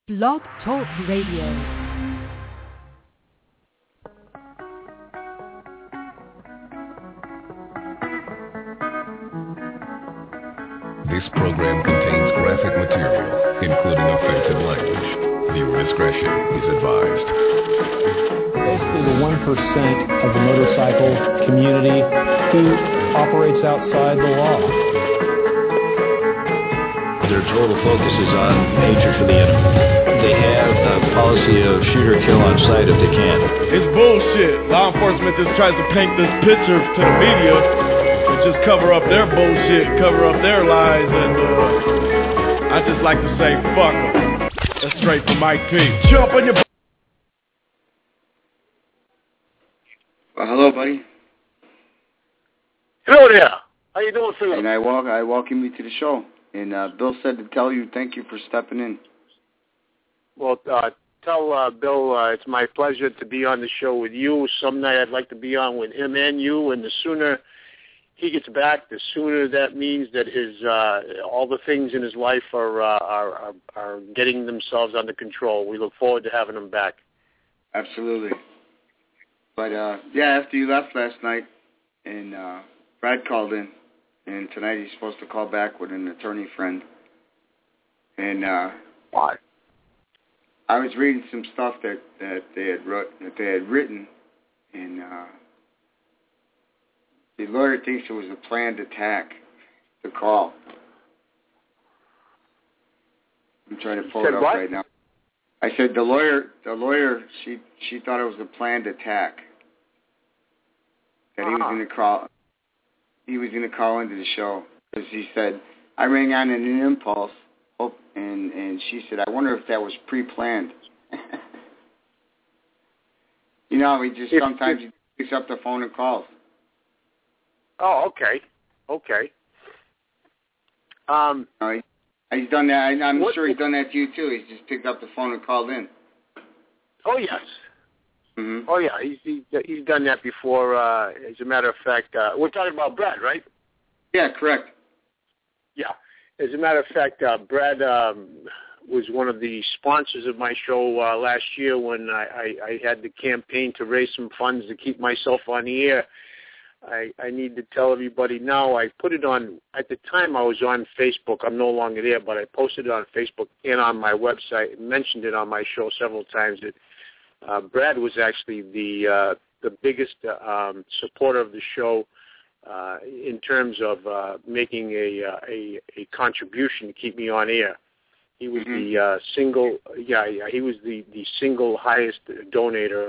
Blog Talk Radio. This program contains graphic material, including offensive language. Viewer discretion is advised. Basically the 1% of the motorcycle community who operates outside the law. Their total focus is on hatred for the enemy. They have a policy of shoot or kill on sight if they can. It's bullshit. Law enforcement just tries to paint this picture to the media and just cover up their bullshit, cover up their lies, and I just like to say, fuck them. That's straight from Mike P. Jump on your... Well, hello, buddy. Hello there. How you doing, Philip? And I welcome you to the show. And Bill said to tell you thank you for stepping in. Well, tell Bill it's my pleasure to be on the show with you. Some night I'd like to be on with him and you, and the sooner he gets back, the sooner that means that his all the things in his life are getting themselves under control. We look forward to having him back. Absolutely. But, yeah, after you left last night, and Brad called in, and tonight he's supposed to call back with an attorney friend. And why? I was reading some stuff that they had written, and the lawyer thinks it was a planned attack. The call. I'm trying to pull it up what? right now. I said the lawyer. She thought it was a planned attack. That he was going to call. He was going to call into the show because he said I rang on in an impulse. And she said, I wonder if that was pre-planned. You know, sometimes he picks up the phone and calls. Oh, okay. He's done that. I'm sure he's done that to you, too. He's just picked up the phone and called in. Oh, yes. Mm-hmm. Oh, yeah. He's done that before. As a matter of fact, we're talking about Brad, right? Yeah, correct. Yeah. As a matter of fact, Brad was one of the sponsors of my show last year when I had the campaign to raise some funds to keep myself on the air. I need to tell everybody now, I put it on, at the time I was on Facebook. I'm no longer there, but I posted it on Facebook and on my website and mentioned it on my show several times that Brad was actually the biggest supporter of the show in terms of making a contribution to keep me on air. He was the he was the single highest donator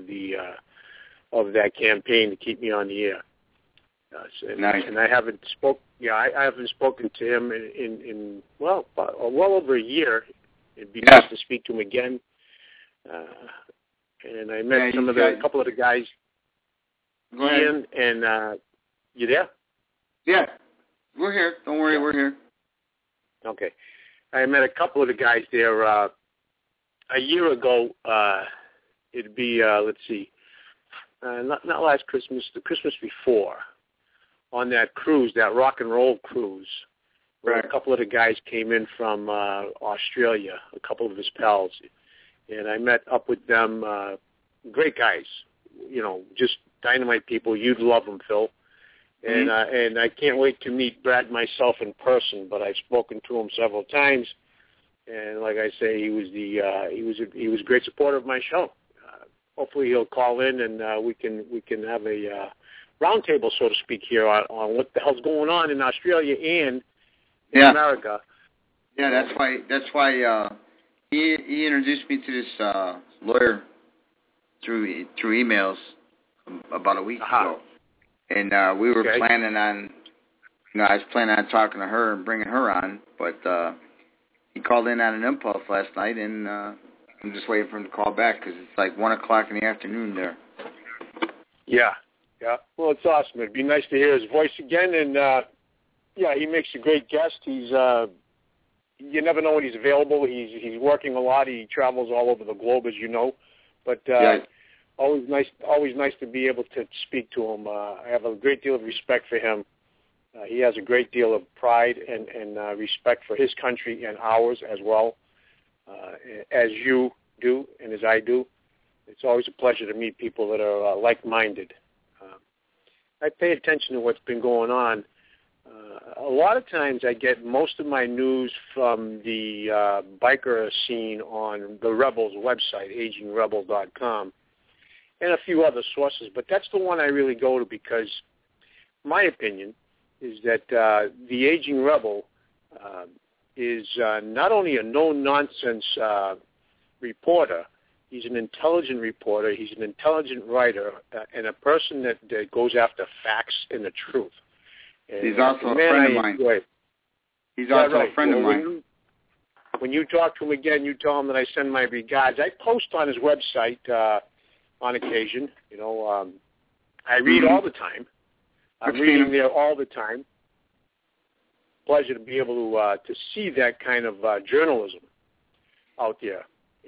of that campaign to keep me on the air. Nice. And I haven't spoken to him in well over a year. It'd be nice to speak to him again. And I met a couple of the guys. Go ahead. Ian and you there? Yeah, we're here. Don't worry, we're here. Okay. I met a couple of the guys there a year ago. It'd be, let's see, not last Christmas, the Christmas before, on that cruise, that rock and roll cruise, where right. A couple of the guys came in from Australia, a couple of his pals, and I met up with them. Great guys, you know, just dynamite people. You'd love them, Phil. And I can't wait to meet Brad myself in person. But I've spoken to him several times, and like I say, he was a great supporter of my show. Hopefully, he'll call in and we can have a roundtable, so to speak, here on what the hell's going on in Australia and in America. Yeah, that's why he introduced me to this lawyer through emails about a week ago. And we were planning on, I was planning on talking to her and bringing her on, but he called in on an impulse last night, and I'm just waiting for him to call back because it's like 1 o'clock in the afternoon there. Yeah. Well, it's awesome. It'd be nice to hear his voice again, and he makes a great guest. He's you never know when he's available. He's working a lot. He travels all over the globe, as you know, but. Always nice to be able to speak to him. I have a great deal of respect for him. He has a great deal of pride and respect for his country and ours as well. as you do and as I do. It's always a pleasure to meet people that are like-minded. I pay attention to what's been going on. A lot of times I get most of my news from the biker scene on the Rebels website, agingrebel.com, and a few other sources, but that's the one I really go to because my opinion is that the Aging Rebel is not only a no-nonsense reporter, he's an intelligent reporter, he's an intelligent writer, and a person that goes after facts and the truth. And he's also a friend of mine. He's also a friend of mine. When you talk to him again, you tell him that I send my regards. I post on his website on occasion. I read all the time. I'm reading there all the time. Pleasure to be able to see that kind of journalism out there.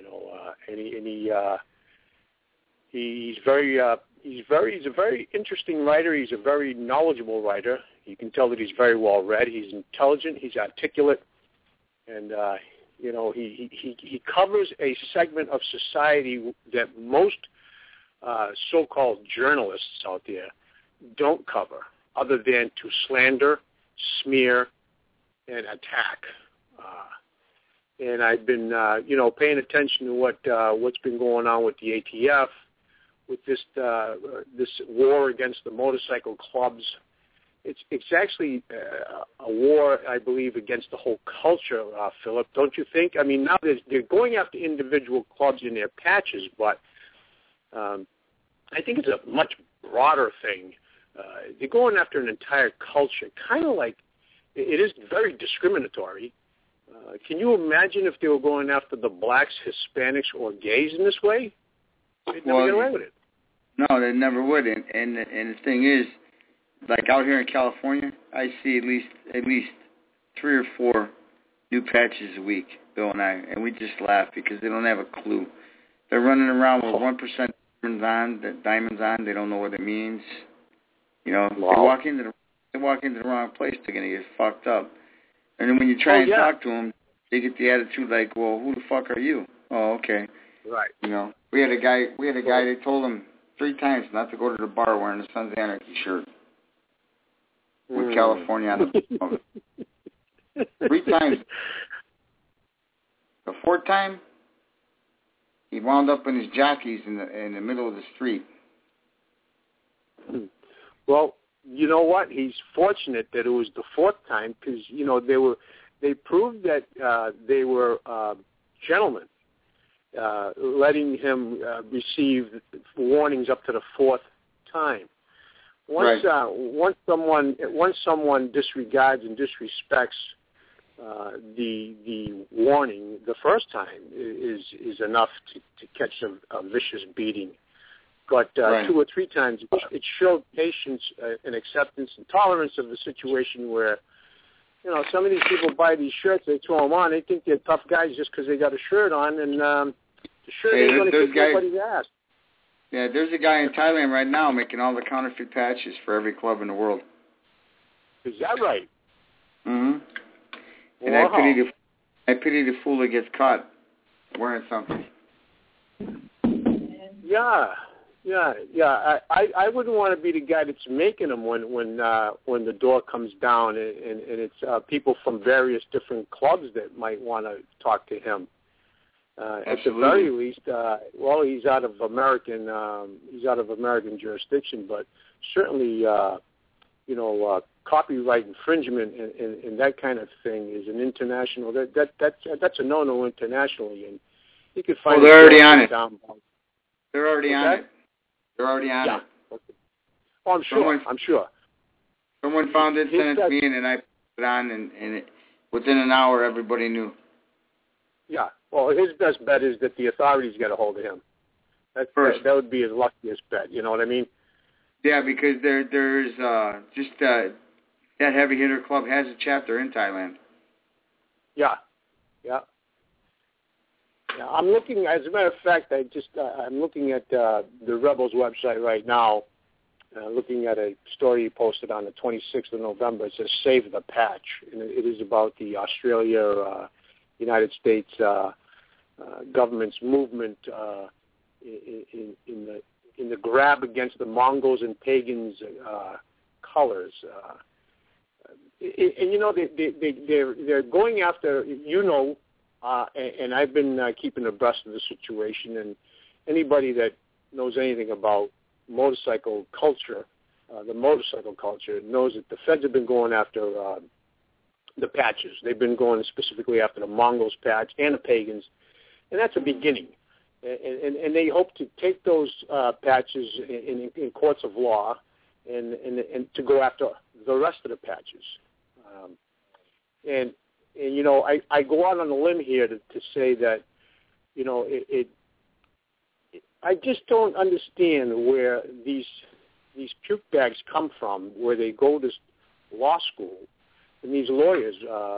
He's a very interesting writer. He's a very knowledgeable writer. You can tell that he's very well read. He's intelligent. He's articulate, and he covers a segment of society that most so-called journalists out there don't cover, other than to slander, smear, and attack. And I've been, paying attention to what's been going on with the ATF, with this war against the motorcycle clubs. It's actually a war, I believe, against the whole culture, Philip. Don't you think? I mean, now they're going after individual clubs in their patches, but I think it's a much broader thing. They're going after an entire culture, kind of like it is very discriminatory. Can you imagine if they were going after the blacks, Hispanics, or gays in this way? They'd never get away with it. No, they never would. And the thing is, like out here in California, I see at least 3 or 4 new patches a week, Bill and I, and we just laugh because they don't have a clue. They're running around with 1% diamonds on. They don't know what it means. Wow. They walk into the wrong place, they're gonna get fucked up. And then when you try and talk to them, they get the attitude like, "Well, who the fuck are you?" Oh, okay. Right. We had a guy. They told him 3 times not to go to the bar wearing a Sons of Anarchy shirt with California on the front of it. 3 times. The 4th time, he wound up in his jockeys in the middle of the street. Well, you know what? He's fortunate that it was the 4th time because they proved that they were gentlemen, letting him receive warnings up to the 4th time. Once someone disregards and disrespects the warning the first time is enough to catch a vicious beating. But 2 or 3 times, it showed patience and acceptance and tolerance of the situation where, some of these people buy these shirts, they throw them on, they think they're tough guys just because they got a shirt on, and the shirt ain't going to kick anybody's ass. Yeah, there's a guy in Thailand right now making all the counterfeit patches for every club in the world. Is that right? Mm-hmm. And I pity the fool that gets caught wearing something. Yeah. I wouldn't want to be the guy that's making them when the door comes down and it's people from various different clubs that might want to talk to him. At the very least, he's out of American jurisdiction, but certainly, copyright infringement and that kind of thing is an international. That's a no-no internationally, and you could find. They're already on it. They're already on it. They're already on it. Okay. Oh, I'm sure. Someone found it, sent it to me, and then I put it on, and within an hour, everybody knew. Yeah. Well, his best bet is that the authorities get a hold of him. That would be his luckiest bet. You know what I mean? Yeah, because there's that Heavy Hitter Club has a chapter in Thailand. Yeah. I'm looking. As a matter of fact, I'm looking at the Rebels website right now. Looking at a story he posted on the 26th of November. It says "Save the Patch," and it is about the Australia, United States government's movement in the grab against the Mongols and pagans colors. And you know, they're going after, you know, and I've been keeping abreast of the situation, and anybody that knows anything about motorcycle culture, the motorcycle culture, knows that the feds have been going after the patches. They've been going specifically after the Mongols patch and the pagans, and that's a beginning. And they hope to take those patches in courts of law and to go after the rest of the patches. And you know, I go out on a limb here to say that, you know, I just don't understand where these puke bags come from, where they go to law school, and these lawyers,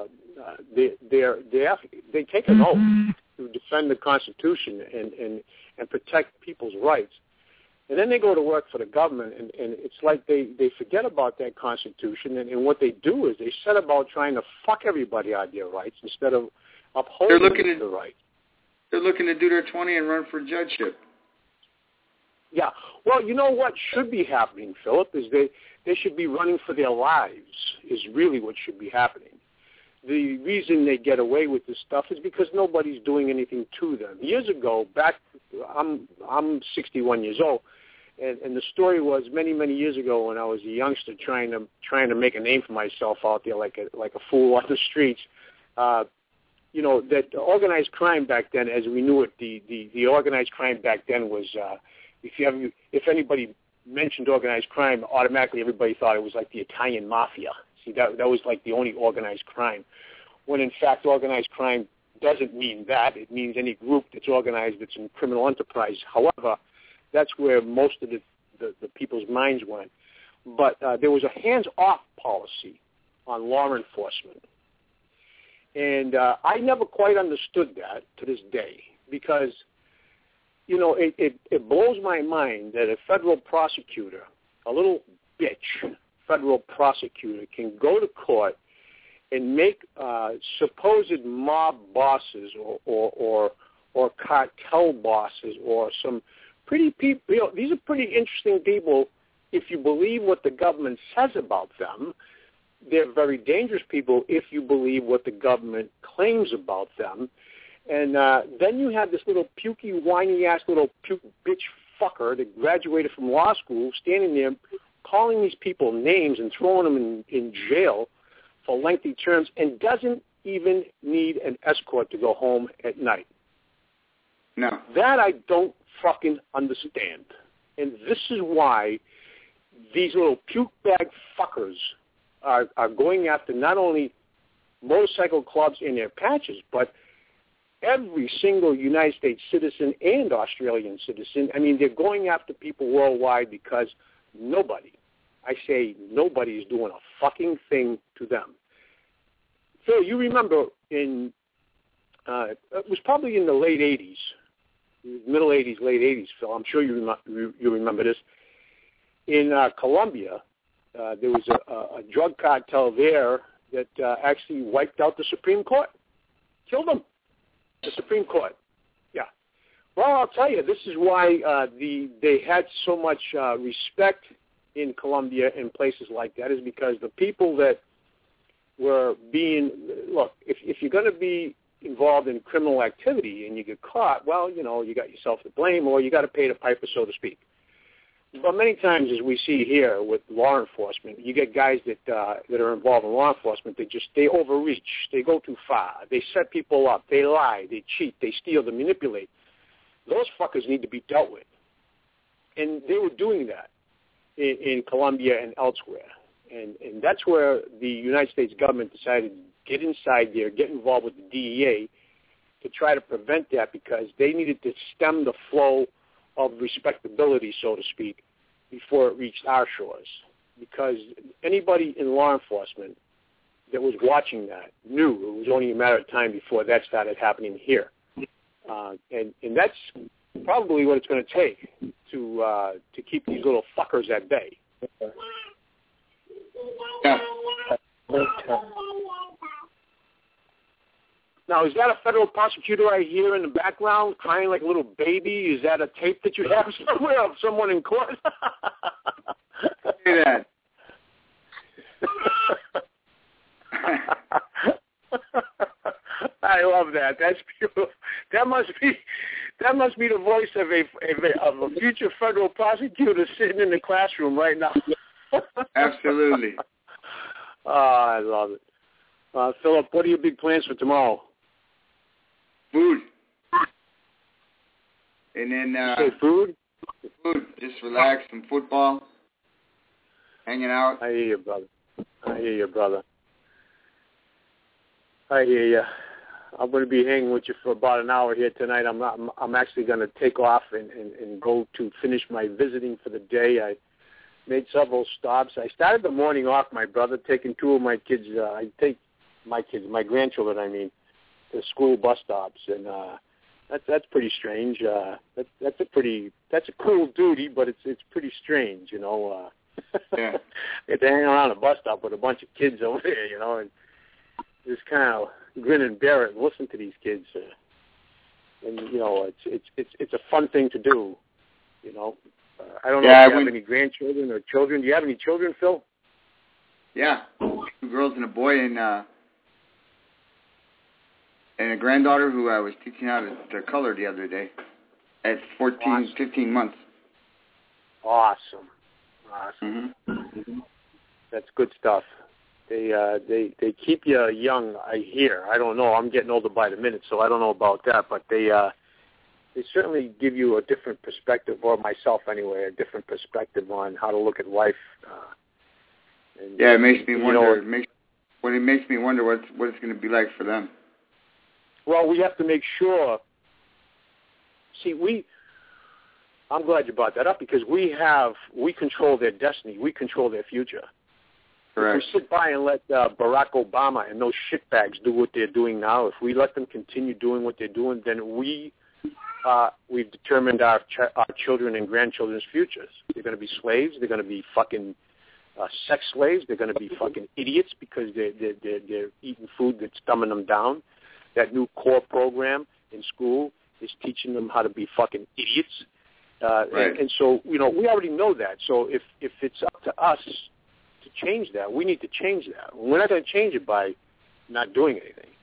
they take an oath to defend the Constitution and protect people's rights. And then they go to work for the government, and it's like they forget about that Constitution, and what they do is they set about trying to fuck everybody out of their rights instead of upholding the rights. They're looking to do their 20 and run for judgeship. Yeah. Well, you know what should be happening, Philip, is they should be running for their lives is really what should be happening. The reason they get away with this stuff is because nobody's doing anything to them. Years ago, I'm 61 years old, and the story was many years ago when I was a youngster trying to make a name for myself out there like a fool on the streets. You know, that organized crime back then, as we knew it, the organized crime back then was if anybody mentioned organized crime, automatically everybody thought it was like the Italian mafia. See, that was like the only organized crime, when in fact organized crime doesn't mean that. It means any group that's organized that's in criminal enterprise. However, that's where most of the people's minds went. But there was a hands-off policy on law enforcement. And I never quite understood that to this day, because, you know, it blows my mind that a federal prosecutor, a little bitch federal prosecutor, can go to court and make supposed mob bosses or cartel bosses or some pretty people. You know, these are pretty interesting people if you believe what the government says about them. They're very dangerous people if you believe what the government claims about them. And then you have this little pukey, whiny-ass little puke bitch fucker that graduated from law school standing there calling these people names and throwing them in jail for lengthy terms and doesn't even need an escort to go home at night. No. That I don't fucking understand. And this is why these little puke bag fuckers are going after not only motorcycle clubs and their patches, but every single United States citizen and Australian citizen. I mean, they're going after people worldwide because nobody, I say nobody, is doing a fucking thing to them. Phil, you remember it was probably in the late 80s, middle 80s, late 80s, Phil. I'm sure you remember this. In Colombia, there was a drug cartel there that actually wiped out the Supreme Court, killed them. The Supreme Court, yeah. Well, I'll tell you, this is why they had so much respect in Colombia and places like that, is because the people that were being, look, if you're going to be involved in criminal activity and you get caught, well, you know, you got yourself to blame, or you got to pay the piper, so to speak. But many times, as we see here with law enforcement, you get guys that are involved in law enforcement. They overreach. They go too far. They set people up. They lie. They cheat. They steal. They manipulate. Those fuckers need to be dealt with. And they were doing that in Colombia and elsewhere. And that's where the United States government decided to get inside there, get involved with the DEA to try to prevent that, because they needed to stem the flow of respectability, so to speak, before it reached our shores. Because anybody in law enforcement that was watching that knew it was only a matter of time before that started happening here. And that's probably what it's going to take to keep these little fuckers at bay. Yeah. Now, is that a federal prosecutor I hear in the background crying like a little baby? Is that a tape that you have somewhere of someone in court? Say that. I love that. That's beautiful. That must be the voice of a future federal prosecutor sitting in the classroom right now. Absolutely. Oh, I love it. Philip, what are your big plans for tomorrow? Food. And then food? Food. Just relax, some football, hanging out. I hear you, brother. I hear you. I'm going to be hanging with you for about an hour here tonight. I'm actually going to take off and go to finish my visiting for the day. I made several stops. I started the morning off, my brother, taking two of my kids. I take my grandchildren, to school bus stops, and that's pretty strange. That's a cool duty, but it's pretty strange, Yeah. Get to hang around a bus stop with a bunch of kids over there, and just kind of grin and bear it and listen to these kids, and it's a fun thing to do, I don't know if you have any grandchildren or children. Do you have any children, Phil? Yeah, 2 girls and a boy, and a granddaughter who I was teaching how to color the other day at 15 months. Awesome. Mm-hmm. That's good stuff. They keep you young, I hear. I don't know. I'm getting older by the minute, so I don't know about that. But they certainly give you a different perspective, or myself anyway, a different perspective on how to look at life. It makes me wonder. It makes me wonder what it's going to be like for them. Well, we have to make sure. See, I'm glad you brought that up, because we control their destiny. We control their future. Correct. If we sit by and let Barack Obama and those shitbags do what they're doing now, if we let them continue doing what they're doing, then we've determined our children and grandchildren's futures. They're going to be slaves. They're going to be fucking sex slaves. They're going to be fucking idiots because they're eating food that's dumbing them down. That new core program in school is teaching them how to be fucking idiots. Right. And so, we already know that. So if it's up to us to change that, we need to change that. We're not going to change it by not doing anything.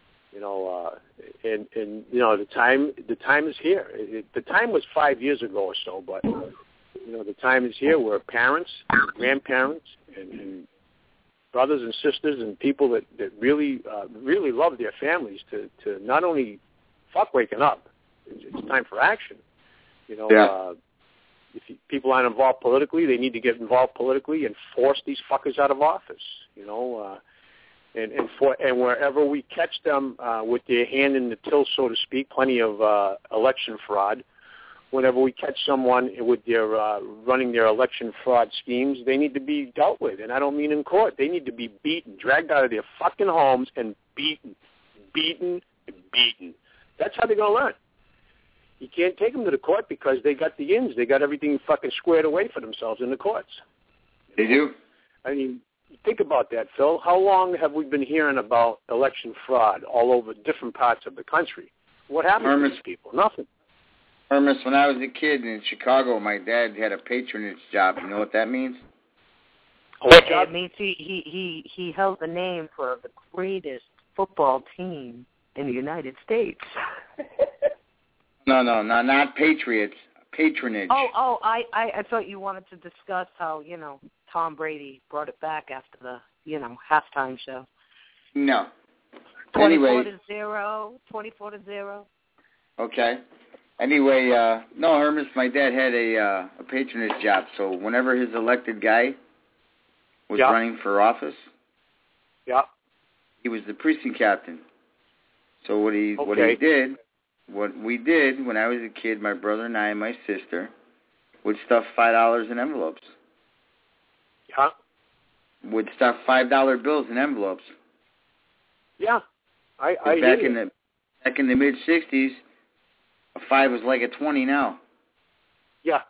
The time is here. The time was 5 years ago or so, but the time is here where parents, grandparents, and brothers and sisters and people that really love their families to not only fuck waking up. It's time for action. If people aren't involved politically, they need to get involved politically and force these fuckers out of office. And wherever we catch them with their hand in the till, so to speak, plenty of election fraud. Whenever we catch someone with their running their election fraud schemes, they need to be dealt with, and I don't mean in court. They need to be beaten, dragged out of their fucking homes, and beaten. That's how they're going to learn. You can't take them to the court because they got the ins. They got everything fucking squared away for themselves in the courts. They do. I mean, think about that, Phil. How long have we been hearing about election fraud all over different parts of the country? What happened to these people? Nothing. Hermes, when I was a kid in Chicago, my dad had a patronage job. You know what that means? It means he held the name for the greatest football team in the United States. No, not Patriots. Patronage. Oh, I thought you wanted to discuss how, Tom Brady brought it back after the, halftime show. No. 24-0. Okay. Anyway, no, Hermes, my dad had a patronage job, so whenever his elected guy was running for office, he was the precinct captain. So what we did when I was a kid, my brother and I and my sister would stuff $5 in envelopes. Yeah. Would stuff $5 bills in envelopes. Yeah. I back in the mid-'60s, a 5 was like a 20 now. Yeah.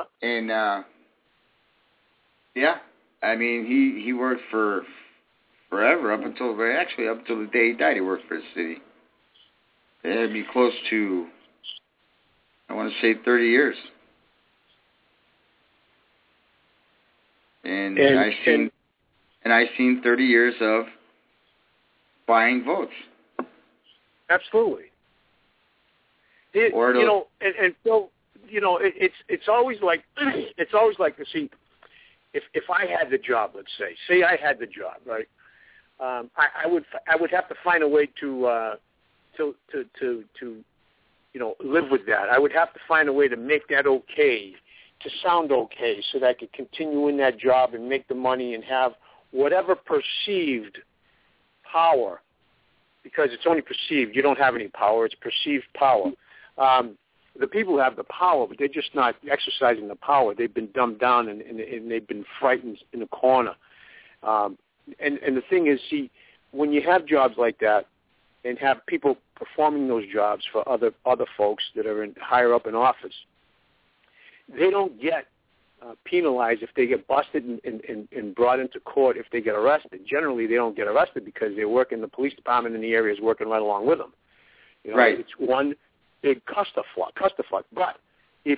And I mean, he worked for forever, up until the day he died. He worked for the city. It had me close to, I want to say, 30 years. And I seen 30 years of buying votes. Absolutely. And Phil, it's always like see, if I had the job, let's say I had the job, right? I would have to find a way to live with that. I would have to find a way to make that okay, to sound okay, so that I could continue in that job and make the money and have whatever perceived power, because it's only perceived. You don't have any power. It's perceived power. The people have the power, but they're just not exercising the power. They've been dumbed down and they've been frightened in a corner. And the thing is, see, when you have jobs like that and have people performing those jobs for other folks that are higher up in office, they don't get penalized if they get busted and brought into court if they get arrested. Generally, they don't get arrested because they work in the police department in the area is working right along with them. Right. It's one big clusterfuck. But if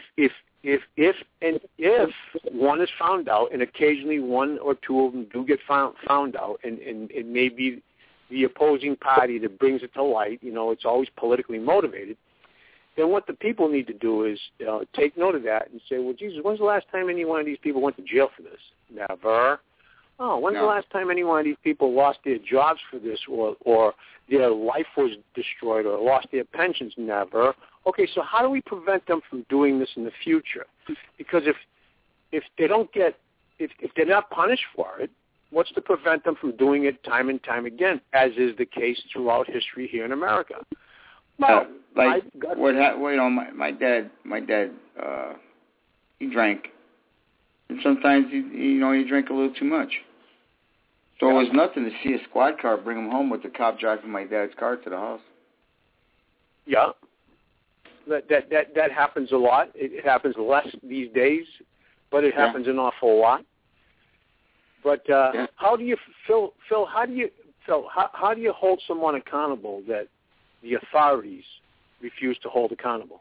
one is found out, and occasionally one or two of them do get found out, and it may be the opposing party that brings it to light, it's always politically motivated, then what the people need to do is take note of that and say, well, Jesus, when's the last time any one of these people went to jail for this? Never. Oh, when's the last time any one of these people lost their jobs for this, or their life was destroyed, or lost their pensions? Never. Okay, so how do we prevent them from doing this in the future? Because if they don't get, if they're not punished for it, what's to prevent them from doing it time and time again, as is the case throughout history here in America? Well, my dad, he drank, and sometimes he drank a little too much. So it was nothing to see a squad car bring him home with the cop driving my dad's car to the house. Yeah, that happens a lot. It happens less these days, but it happens an awful lot. But how do you, Phil? How do you hold someone accountable that the authorities refuse to hold accountable?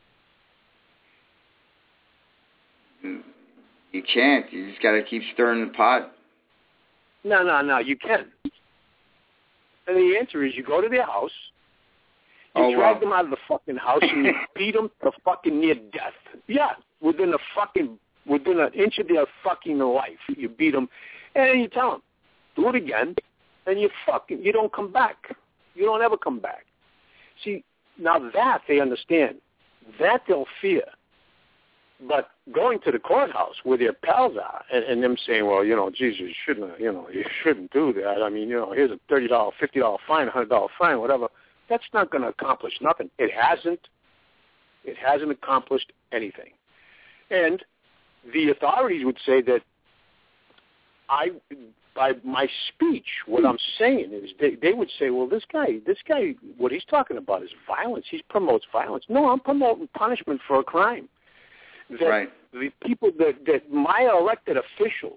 You can't. You just got to keep stirring the pot. No, you can. And the answer is you go to their house, you drag them out of the fucking house, and you beat them to fucking near death. Yeah, within an inch of their fucking life, you beat them, and then you tell them, do it again, and you don't come back. You don't ever come back. See, now that they understand, that they'll fear. But going to the courthouse where their pals are and them saying, well, Jesus, you shouldn't do that. I mean, here's a $30, $50 fine, $100 fine, whatever. That's not going to accomplish nothing. It hasn't accomplished anything. And the authorities would say that by my speech, what I'm saying is they would say, well, this guy, what he's talking about is violence. He promotes violence. No, I'm promoting punishment for a crime. That the people that my elected officials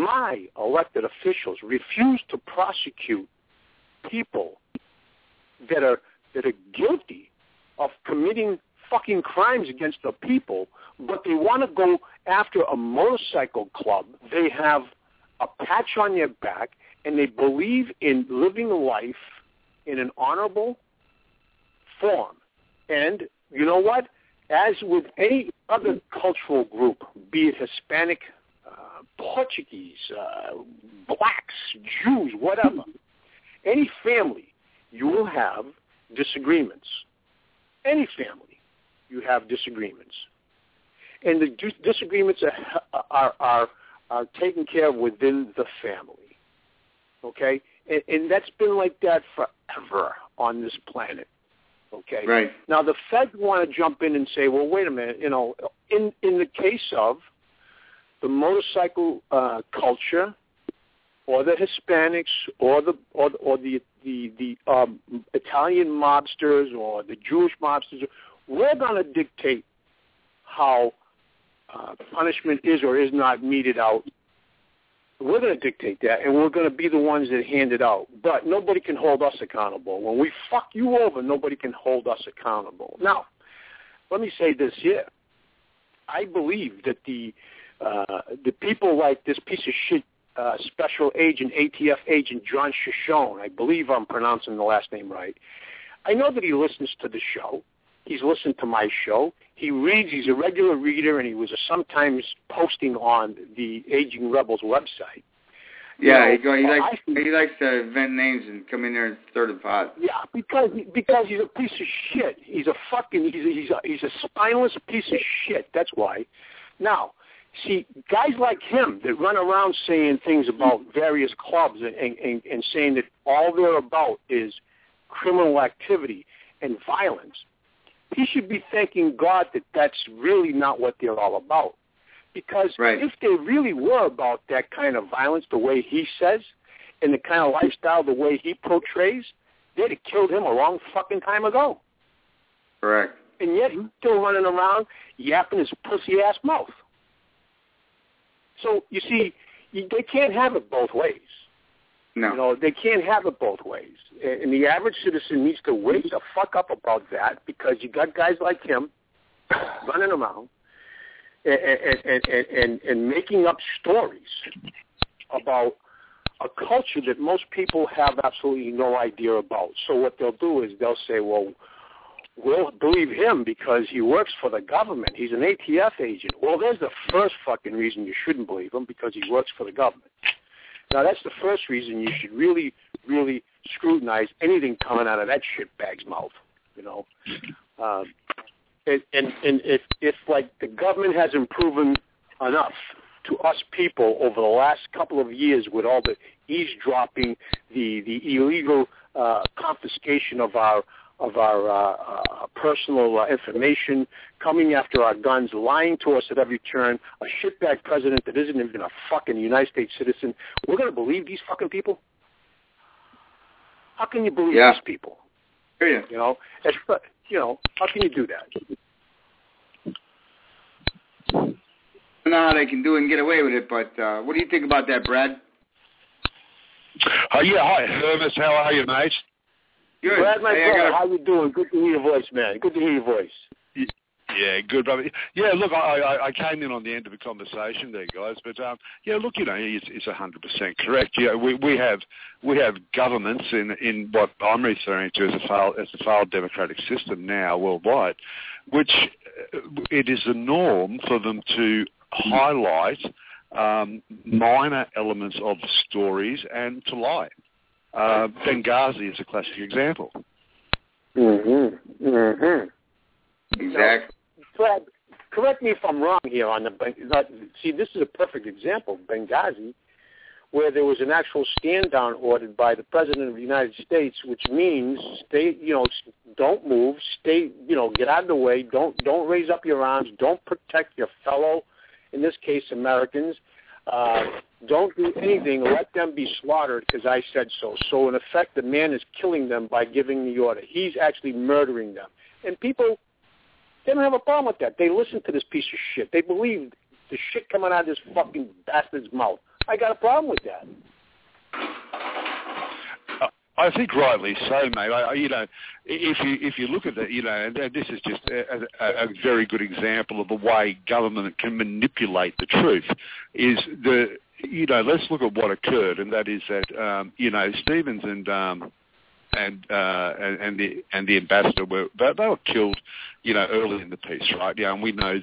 refuse to prosecute people that are guilty of committing fucking crimes against the people, but they want to go after a motorcycle club. They have a patch on their back, and they believe in living life in an honorable form. And you know what? As with any other cultural group, be it Hispanic, Portuguese, blacks, Jews, whatever, any family, you will have disagreements. Any family, you have disagreements. And the disagreements are taken care of within the family, okay? And that's been like that forever on this planet. Okay. Right. Now the Fed want to jump in and say, well, wait a minute. In the case of the motorcycle culture, or the Hispanics, or the Italian mobsters, or the Jewish mobsters, we're going to dictate how punishment is or is not meted out We're going to dictate that, and we're going to be the ones that hand it out. But nobody can hold us accountable. When we fuck you over, nobody can hold us accountable. Now, let me say this here. I believe that the people like this piece of shit special agent, ATF agent John Shoshone, I believe I'm pronouncing the last name right, I know that he listens to the show. He's listened to my show. He reads. He's a regular reader, and he was sometimes posting on the Aging Rebels website. Yeah, he likes to invent names and come in there and stir the pot. Yeah, because he's a piece of shit. He's a spineless piece of shit. That's why. Now, see, guys like him that run around saying things about various clubs and saying that all they're about is criminal activity and violence, he should be thanking God that that's really not what they're all about. Because if they really were about that kind of violence the way he says and the kind of lifestyle the way he portrays, they'd have killed him a long fucking time ago. Correct. And yet he's still running around yapping his pussy-ass mouth. So, you see, they can't have it both ways. No. You know, they can't have it both ways. And the average citizen needs to wake the fuck up about that, because you got guys like him running around and making up stories about a culture that most people have absolutely no idea about. So what they'll do is they'll say, well, we'll believe him because he works for the government. He's an ATF agent. Well, there's the first fucking reason you shouldn't believe him, because he works for the government. Now, that's the first reason you should really, really scrutinize anything coming out of that shitbag's mouth, you know. And if like the government hasn't proven enough to us people over the last couple of years with all the eavesdropping, the illegal confiscation of our personal information, coming after our guns, lying to us at every turn, a shitbag president that isn't even a fucking United States citizen, we're going to believe these fucking people? How can you believe these people? Yeah. You know, how can you do that? I don't know how they can do it and get away with it, but what do you think about that, Brad? Yeah, hi, Hermes. How are you, mate? Good. Brad, my brother, how you doing? Good to hear your voice, man. Good to hear your voice. Yeah, good, brother. Yeah, look, I came in on the end of a conversation there, guys, but yeah, look, you know, it's 100% correct. Yeah, we have governments in what I'm referring to as a failed democratic system now worldwide, which it is the norm for them to highlight minor elements of stories and to lie. Benghazi is a classic example. Exactly. Brad, correct me if I'm wrong here on see, this is a perfect example of Benghazi, where there was an actual stand down ordered by the President of the United States, which means don't move, get out of the way, don't raise up your arms, don't protect your fellow, in this case, Americans. Don't do anything. Let them be slaughtered because I said so. So, in effect, the man is killing them by giving the order. He's actually murdering them. And people, they don't have a problem with that. They listen to this piece of shit. They believe the shit coming out of this fucking bastard's mouth. I got a problem with that. I think rightly so, mate. If you look at that, and this is just a very good example of the way government can manipulate the truth. Let's look at what occurred, and that is that Stevens and the ambassador were killed, early in the piece, right? Yeah, and we know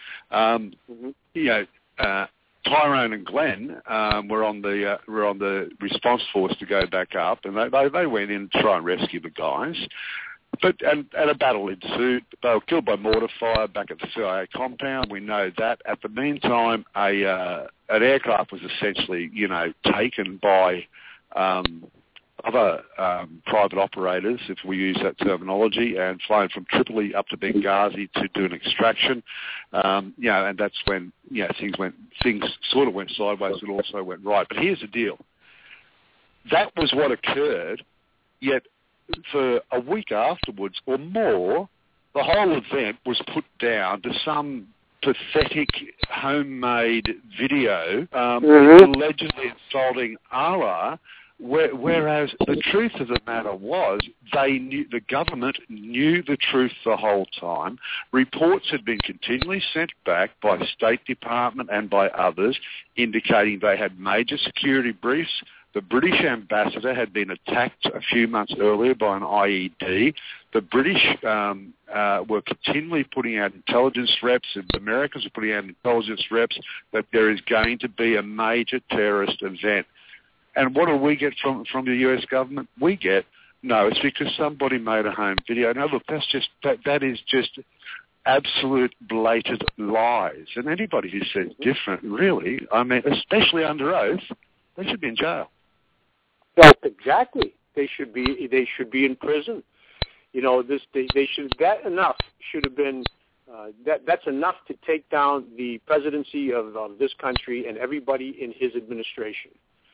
that. Tyrone and Glenn were on the response force to go back up, and they went in to try and rescue the guys. But and a battle ensued. They were killed by mortar fire back at the CIA compound. We know that. At the meantime, an aircraft was essentially, taken by other private operators, if we use that terminology, and flown from Tripoli up to Benghazi to do an extraction. And that's when things sort of went sideways, but also went right. But here's the deal: that was what occurred. Yet for a week afterwards or more, the whole event was put down to some pathetic homemade video allegedly insulting Allah, whereas the truth of the matter was the government knew the truth the whole time. Reports had been continually sent back by the State Department and by others indicating they had major security briefs. The British ambassador had been attacked a few months earlier by an IED. The British were continually putting out intelligence reps, and the Americans were putting out intelligence reps that there is going to be a major terrorist event. And what do we get from the US government? We get, no, it's because somebody made a home video. No, look, that is just absolute blatant lies. And anybody who says different, really, I mean, especially under oath, they should be in jail. Well, exactly. They should be in prison. You know, enough should have been. That's enough to take down the presidency of this country and everybody in his administration.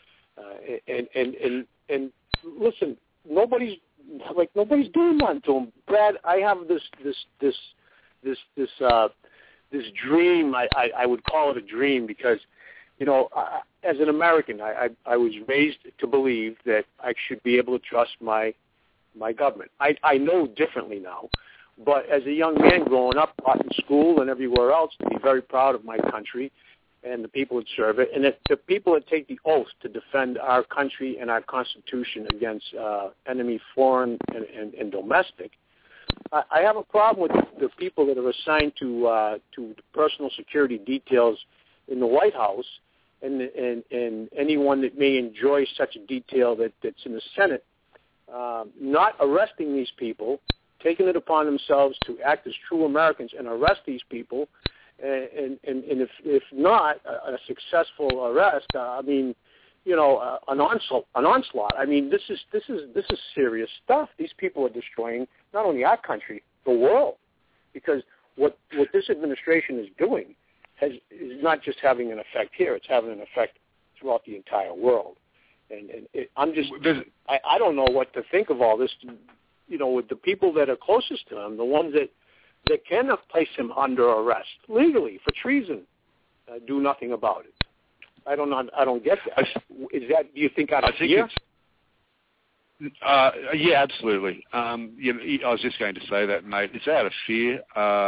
And listen, nobody's doing nothing to him. Brad, I have this dream. I would call it a dream because, you know, as an American, I was raised to believe that I should be able to trust my government. I know differently now, but as a young man growing up, taught in school and everywhere else, to be very proud of my country and the people that serve it, and the people that take the oath to defend our country and our Constitution against enemy foreign and domestic. I have a problem with the people that are assigned to personal security details in the White House, and anyone that may enjoy such a detail that's in the Senate, not arresting these people, taking it upon themselves to act as true Americans and arrest these people, and if not a successful arrest, I mean, you know, an onslaught. I mean, this is serious stuff. These people are destroying not only our country, the world, because what this administration is doing is not just having an effect here; it's having an effect throughout the entire world. I don't know what to think of all this. You know, with the people that are closest to him, the ones that can place him under arrest legally for treason, do nothing about it. I don't get that. Do you think out of fear? Yeah, absolutely. You know, I was just going to say that, mate. It's out of fear.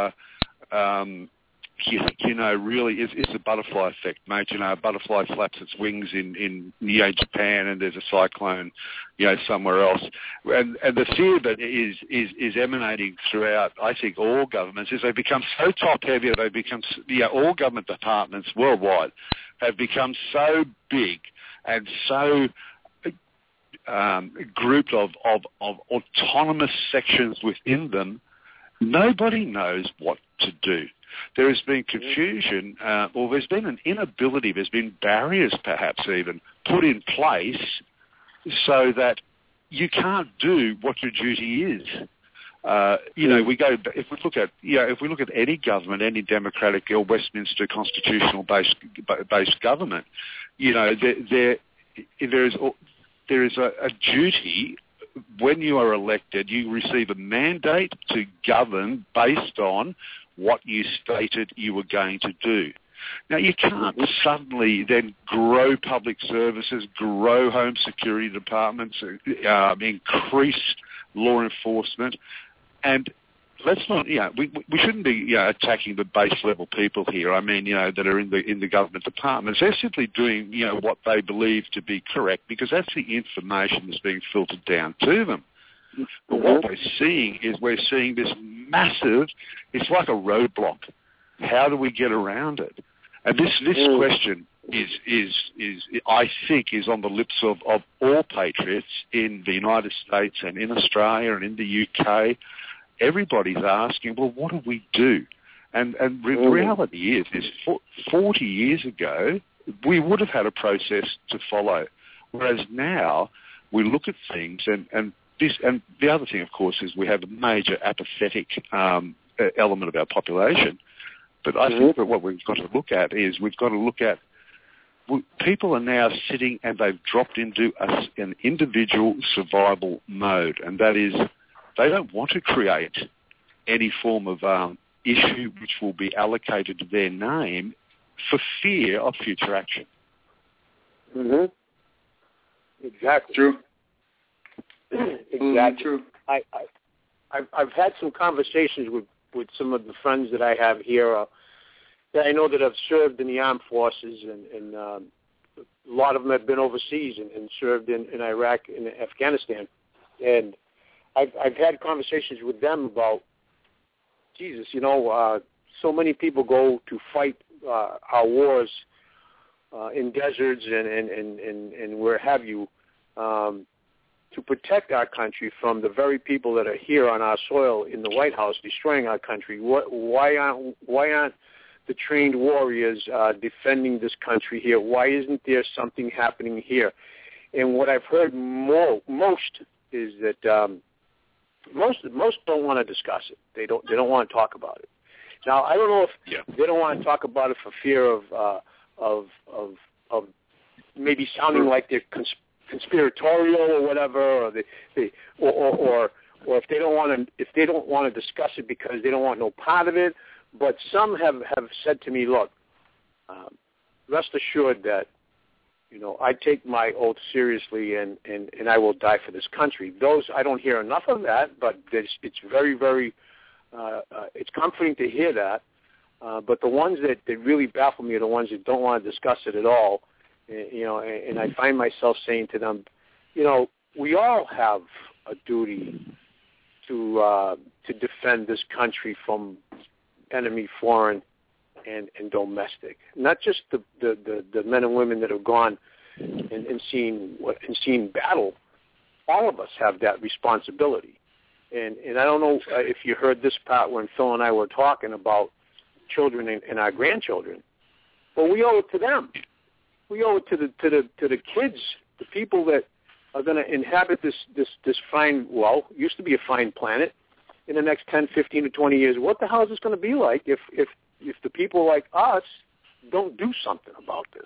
You know, really, it's a butterfly effect, mate. You know, a butterfly flaps its wings in Japan, and there's a cyclone, you know, somewhere else. And the fear that is emanating throughout, I think, all governments is they become so top-heavy. They become, all government departments worldwide have become so big and so grouped of autonomous sections within them. Nobody knows what to do. There has been confusion, or there's been an inability, there's been barriers perhaps even put in place so that you can't do what your duty is. You know, if we look at any government, any democratic or Westminster constitutional based government, you know, there is a duty. When you are elected, you receive a mandate to govern based on what you stated you were going to do. Now, you can't suddenly then grow public services, grow home security departments, increase law enforcement, and let's not, we shouldn't be attacking the base level people here. I mean, that are in the government departments. They're simply doing, what they believe to be correct because that's the information that's being filtered down to them. But what we're seeing this massive, it's like a roadblock. How do we get around it? And this question is I think is on the lips of all patriots in the United States and in Australia and in the UK. Everybody's asking, well, what do we do? And the reality is 40 years ago, we would have had a process to follow. Whereas now, we look at things and the other thing, of course, is we have a major apathetic element of our population. But I think that what we've got to look at is people are now sitting and they've dropped into an individual survival mode, and that is they don't want to create any form of issue which will be allocated to their name for fear of future action. Mm-hmm. Exactly. True. Exactly. True. I've had some conversations with some of the friends that I have here that I know that have served in the armed forces, and a lot of them have been overseas and served in Iraq and Afghanistan. And I've had conversations with them about, Jesus, so many people go to fight our wars in deserts and where have you, to protect our country from the very people that are here on our soil in the White House destroying our country. Why aren't the trained warriors defending this country here? Why isn't there something happening here? And what I've heard most is that most don't want to discuss it. They don't want to talk about it. Now, I don't know if they don't want to talk about it for fear of maybe sounding like they're conspiratorial or whatever, or if they don't want to discuss it because they don't want no part of it. But some have said to me, look, rest assured that I take my oath seriously and I will die for this country. Those, I don't hear enough of that, but it's very, very it's comforting to hear that. But the ones that really baffle me are the ones that don't want to discuss it at all. And I find myself saying to them, we all have a duty to defend this country from enemy, foreign, and domestic. Not just the men and women that have gone and seen battle. All of us have that responsibility. And I don't know if you heard this part when Phil and I were talking about children and our grandchildren, but we owe it to them. We owe it to the kids, the people that are going to inhabit this fine, used to be a fine planet, in the next 10, 15 to 20 years. What the hell is this going to be like if the people like us don't do something about this?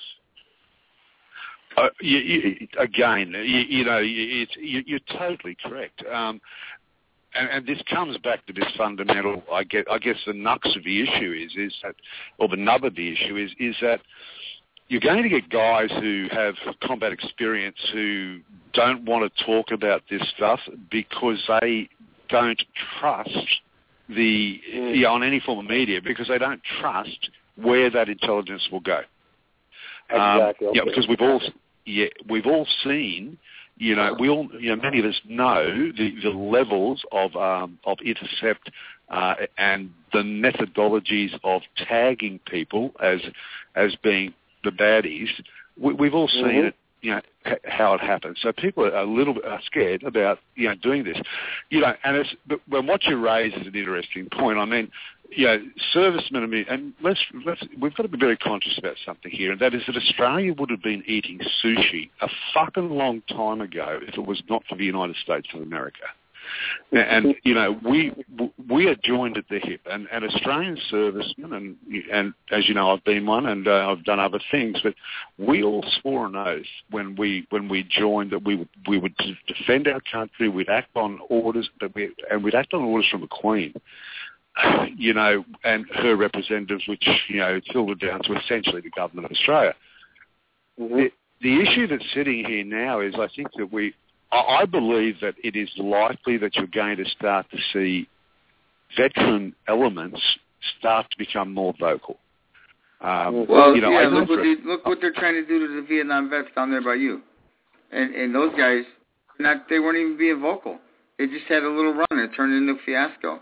You're totally correct. And this comes back to this fundamental, I guess the nux of the issue is that, or the nub of the issue is that you're going to get guys who have combat experience who don't want to talk about this stuff because they don't trust on any form of media, because they don't trust where that intelligence will go. Exactly. Because we've all seen, many of us know the levels of intercept and the methodologies of tagging people as being the baddies. We've all seen it, how it happens. So people are a little bit scared about, doing this. But what you raise is an interesting point. I mean, servicemen, and we've got to be very conscious about something here, and that is that Australia would have been eating sushi a fucking long time ago if it was not for the United States of America. And we are joined at the hip, and Australian servicemen, and as you know, I've been one, and I've done other things, but we all swore an oath when we joined that we would defend our country. We'd act on orders, we'd act on orders from the Queen, and her representatives, which filtered down to essentially the government of Australia. Mm-hmm. The issue that's sitting here now is, I think that I believe that it is likely that you're going to start to see veteran elements start to become more vocal. Look what they're trying to do to the Vietnam vets down there by you. And those guys, they weren't even being vocal. They just had a little run and it turned into a fiasco.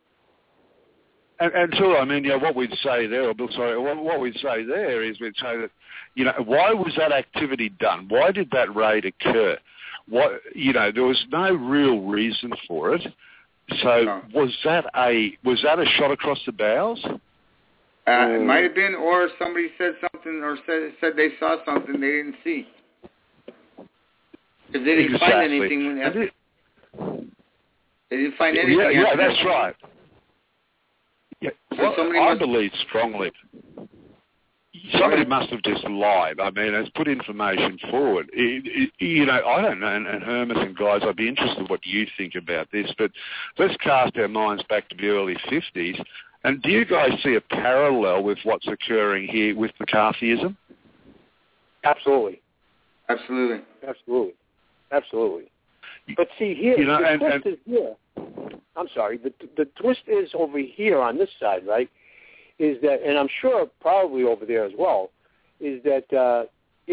And so, what we'd say there, what we'd say there is we'd say that, why was that activity done? Why did that raid occur? There was no real reason for it. So was that a shot across the bows? It might have been, or somebody said something, or said they saw something they didn't see. Because they didn't find anything. They didn't find anything. Yeah, that's right. Yeah, I believe strongly. Somebody must have just lied. It's put information forward. I don't know, and Hermes and guys, I'd be interested in what you think about this, but let's cast our minds back to the early 50s, And do you guys see a parallel with what's occurring here with McCarthyism? Absolutely. Absolutely. Absolutely. Absolutely. But see, here, the twist is here. I'm sorry. The twist is over here on this side, right, is that, and I'm sure probably over there as well, is that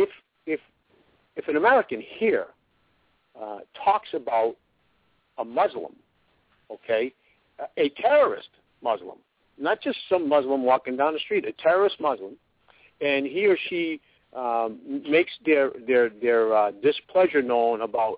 if an American here talks about a Muslim, okay, a terrorist Muslim, not just some Muslim walking down the street, a terrorist Muslim, and he or she makes their displeasure known about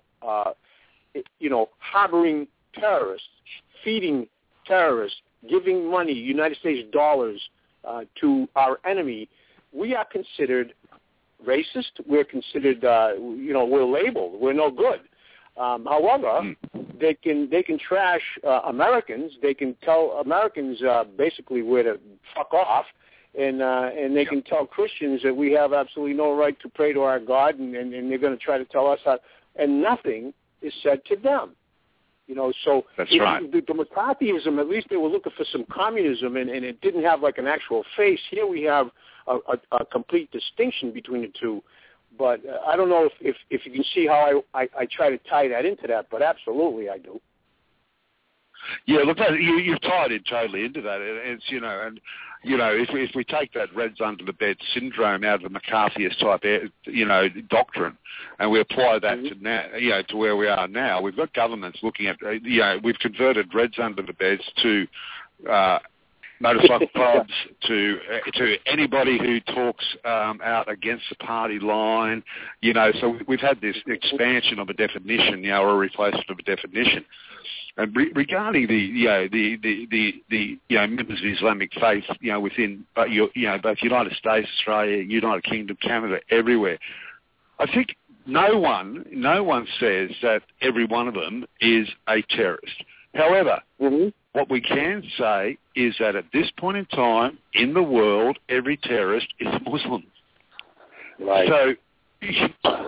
harboring terrorists, feeding terrorists, giving money, United States dollars to our enemy, we are considered racist. We're considered, we're labeled. We're no good. However, they can trash Americans. They can tell Americans basically where to fuck off, and they can tell Christians that we have absolutely no right to pray to our God, and they're going to try to tell us how. And nothing is said to them. So that's right. The McCarthyism, at least they were looking for some communism, and it didn't have like an actual face. Here we have a complete distinction between the two. But I don't know if you can see how I try to tie that into that, but absolutely I do. Yeah, look, you've tied it totally into that. It's if we take that Reds under the bed syndrome out of the McCarthyist type, doctrine, and we apply that to now, to where we are now, we've got governments looking at, we've converted Reds under the beds to motorcycle clubs, to anybody who talks out against the party line, So we've had this expansion of a definition, or a replacement of a definition. And regarding the members of the Islamic faith, within both United States, Australia, United Kingdom, Canada, everywhere, I think no one says that every one of them is a terrorist. However, what we can say is that at this point in time in the world, every terrorist is a Muslim. Right. So,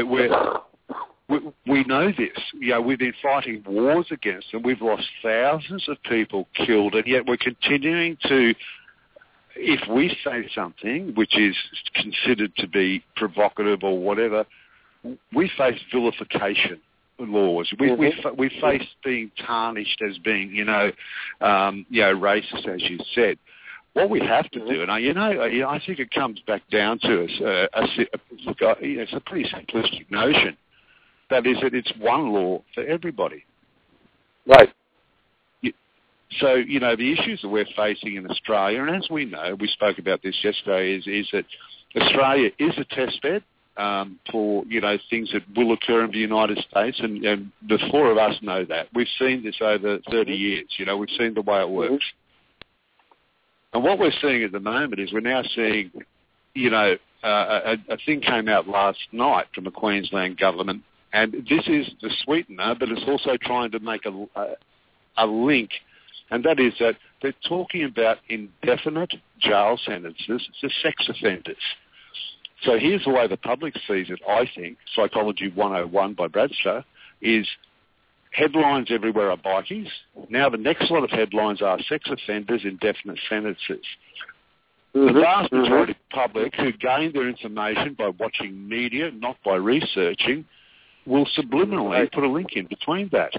we know this. We've been fighting wars against them. We've lost thousands of people killed, and yet we're continuing to, if we say something which is considered to be provocative or whatever, we face vilification laws. We face being tarnished as being, racist, as you said. What we have to do, and I think it comes back down to it's a pretty simplistic notion. That is that it's one law for everybody. Right. So, the issues that we're facing in Australia, and as we know, we spoke about this yesterday, is that Australia is a test bed for, things that will occur in the United States, and the four of us know that. We've seen this over 30 years. We've seen the way it works. And what we're seeing at the moment is we're now seeing, a thing came out last night from the Queensland government, and this is the sweetener, but it's also trying to make a link, and that is that they're talking about indefinite jail sentences to sex offenders. So here's the way the public sees it, I think, Psychology 101 by Bradster, is headlines everywhere are bikies. Now the next lot of headlines are sex offenders, indefinite sentences. The vast majority of the public who gain their information by watching media, not by researching, will subliminally put a link in between that.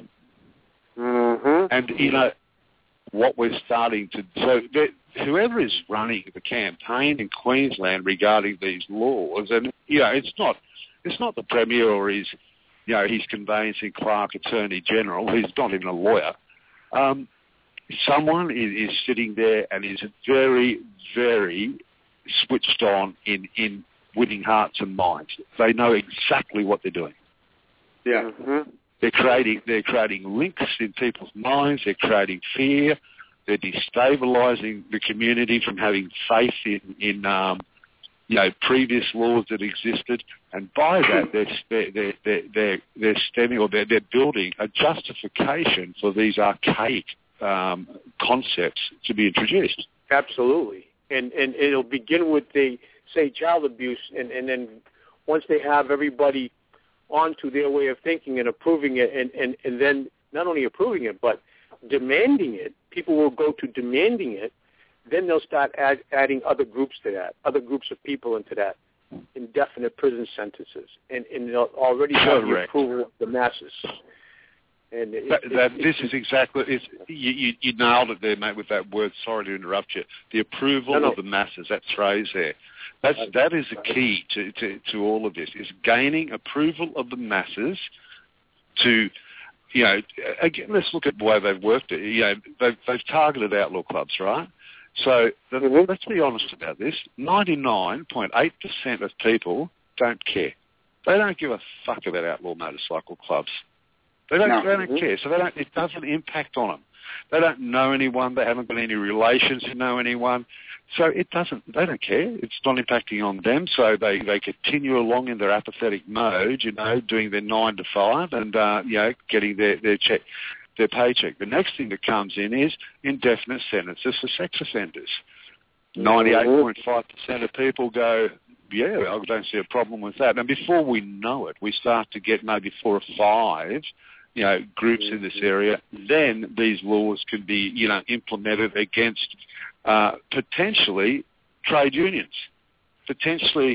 And, what we're starting to... So whoever is running the campaign in Queensland regarding these laws, and, it's not the Premier or his conveyancing clerk, Attorney General, he's not even a lawyer. Someone is sitting there and is very, very switched on in winning hearts and minds. They know exactly what they're doing. Yeah. They're creating links in people's minds. They're creating fear. They're destabilising the community from having faith in previous laws that existed, and by that they're stemming, or they're building a justification for these archaic concepts to be introduced. Absolutely, and it'll begin with say child abuse, and then once they have everybody onto their way of thinking and approving it, and then not only approving it, but demanding it, people will go to demanding it, then they'll start adding other groups to that, other groups of people into that, indefinite prison sentences, and they'll already have the approval of the masses. And this is exactly, you nailed it there, mate, with that word. Sorry to interrupt you. The approval of the masses, that phrase there. That is the key to all of this, is gaining approval of the masses to, again, let's look at the way they've worked it. They've targeted outlaw clubs, right? So let's be honest about this. 99.8% of people don't care. They don't give a fuck about outlaw motorcycle clubs. They don't care. So it doesn't impact on them. They don't know anyone. They haven't got any relations who know anyone. So they don't care. It's not impacting on them. So they continue along in their apathetic mode, doing their 9 to 5 and, getting their check, their paycheck. The next thing that comes in is indefinite sentences for sex offenders. 98.5% of people go, yeah, I don't see a problem with that. And before we know it, we start to get maybe 4 or 5, groups in this area. Then these laws can be, implemented against potentially trade unions, potentially,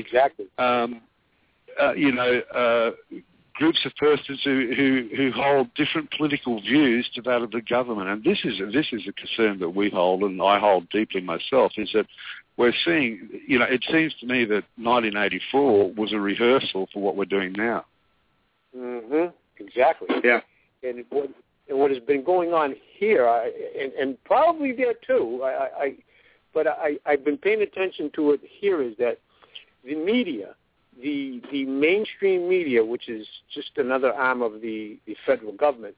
groups of persons who hold different political views to that of the government. And this is a concern that we hold, and I hold deeply myself, is that we're seeing, it seems to me that 1984 was a rehearsal for what we're doing now. Mm-hmm. Exactly. Yeah. And what has been going on here, and probably there too, I've been paying attention to it here, is that the media, the mainstream media, which is just another arm of the federal government,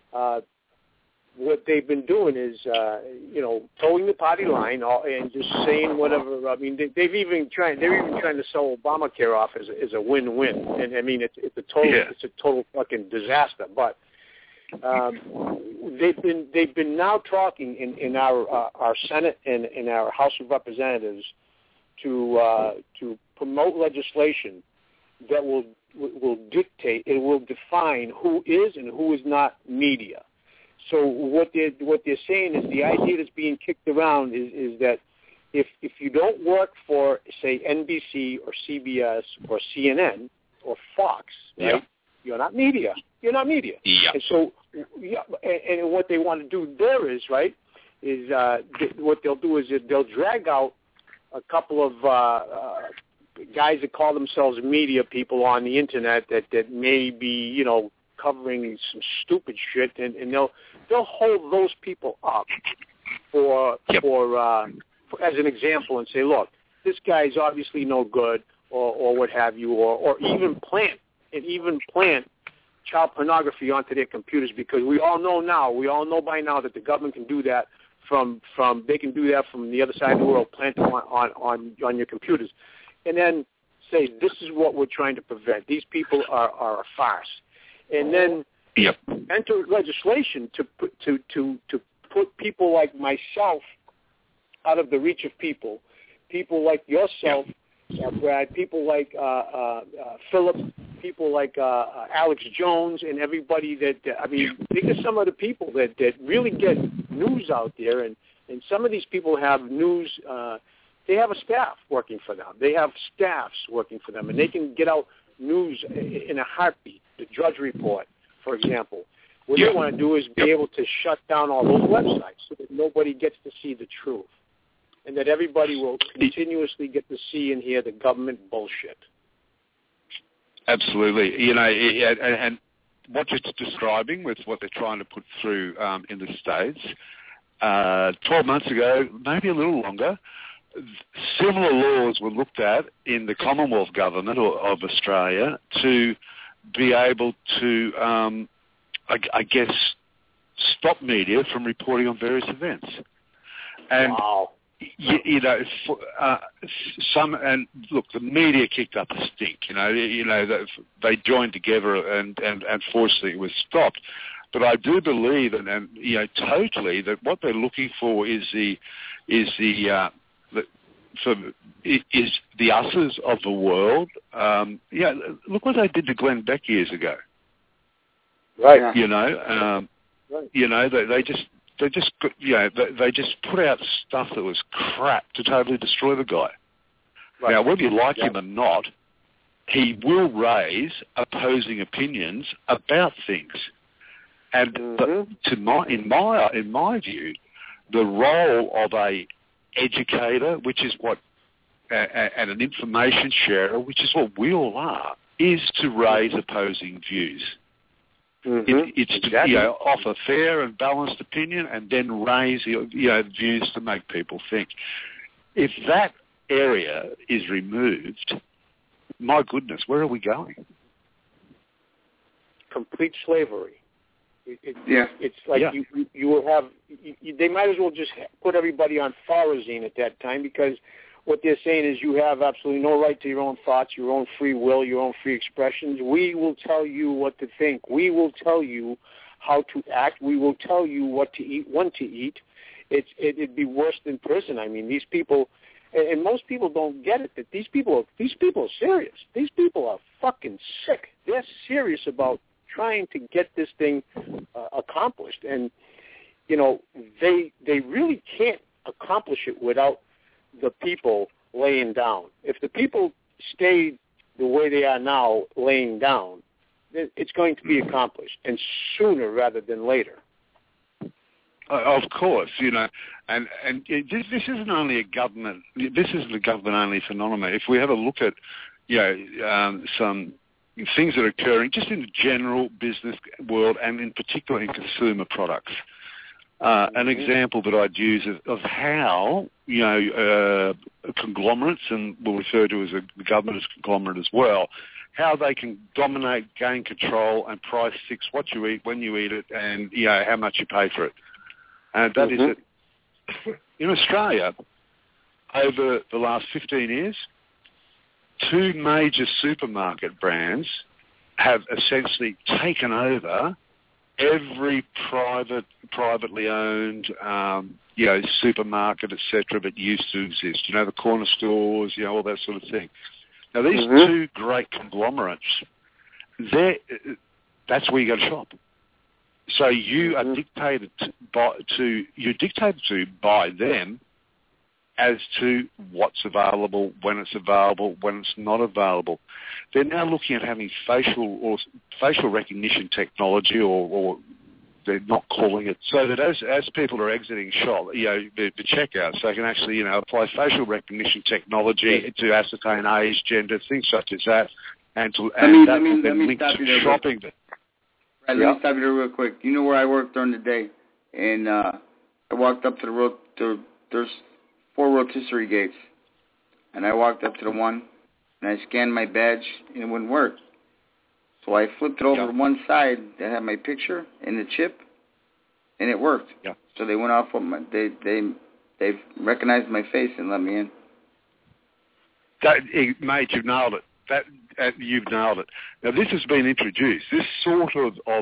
what they've been doing is, towing the party line and just saying whatever. I mean, they're even trying to sell Obamacare off as a win-win, and I mean it's a total fucking disaster. But they've been now talking in our Senate and in our House of Representatives to promote legislation that will dictate, it will define who is and who is not media. So what they're saying is, the idea that's being kicked around is that if you don't work for, say, NBC or CBS or CNN or Fox, right, you're not media. You're not media. Yeah. And so, and what they want to do there is, right, is what they'll do is they'll drag out a couple of guys that call themselves media people on the internet that may be, covering some stupid shit, and they'll hold those people up for as an example and say, look, this guy's obviously no good, or what have you, or even plant child pornography onto their computers, because we all know by now that the government can do that from the other side of the world, plant them on your computers, and then say, this is what we're trying to prevent. These people are a farce. And then enter legislation to put people like myself out of the reach of people like yourself, Brad, people like Philip, people like Alex Jones, and everybody that, think of some of the people that really get news out there, and some of these people have news, they have a staff working for them. They have staffs working for them, and they can get out news in a heartbeat. The Drudge Report, for example. What they want to do is be able to shut down all those websites so that nobody gets to see the truth, and that everybody will continuously get to see and hear the government bullshit. Absolutely. And what you're describing with what they're trying to put through in the States, 12 months ago, maybe a little longer, similar laws were looked at in the Commonwealth government of Australia to be able to, I guess, stop media from reporting on various events. And, wow. And look, the media kicked up a stink. They joined together, and fortunately it was stopped. But I do believe, and totally, that what they're looking for is the users of the world. Look what they did to Glenn Beck years ago. Right. They just they just put out stuff that was crap to totally destroy the guy. Right. Now, whether you like him or not, he will raise opposing opinions about things. And in my view, the role of a educator, which is what, and an information sharer, which is what we all are, is to raise opposing views. It's to offer fair and balanced opinion, and then raise views to make people think. If that area is removed, my goodness, where are we going? Complete slavery. It's like you will have. They might as well just put everybody on Thorazine at that time, because what they're saying is you have absolutely no right to your own thoughts, your own free will, your own free expressions. We will tell you what to think. We will tell you how to act. We will tell you what to eat, when to eat. It'd be worse than prison. I mean, these people, and most people don't get it, that these people are serious. These people are fucking sick. They're serious about trying to get this thing accomplished, and they really can't accomplish it without the people laying down. If the people stay the way they are now, laying down, it's going to be accomplished, and sooner rather than later. Of course, and this isn't only a government. This isn't a government-only phenomenon. If we have a look at, some things that are occurring just in the general business world, and in particular in consumer products. An example that I'd use of how, conglomerates, and we'll refer to as the government as conglomerate as well, how they can dominate, gain control, and price fix what you eat, when you eat it, and, how much you pay for it. And that is it. In Australia, over the last 15 years, 2 major supermarket brands have essentially taken over every privately owned, supermarket, etc., that used to exist. The corner stores, all that sort of thing. Now, these 2 great conglomerates, that's where you go to shop. So you are dictated to by them as to what's available, when it's not available. They're now looking at having facial recognition technology, or they're not calling it, so that as people are exiting shop, the checkouts, they can actually, apply facial recognition technology to ascertain age, gender, things such as that, and that will then link to shopping. Right, let me stop you there real quick. You know where I work during the day, and I walked up to the road. There's 4 rotisserie gates, and I walked up to the one, and I scanned my badge, and it wouldn't work. So I flipped it over to one side that had my picture and the chip, and it worked. Yeah. So they went off on they recognized my face and let me in. Mate, you've nailed it. You've nailed it. Now, this has been introduced. This sort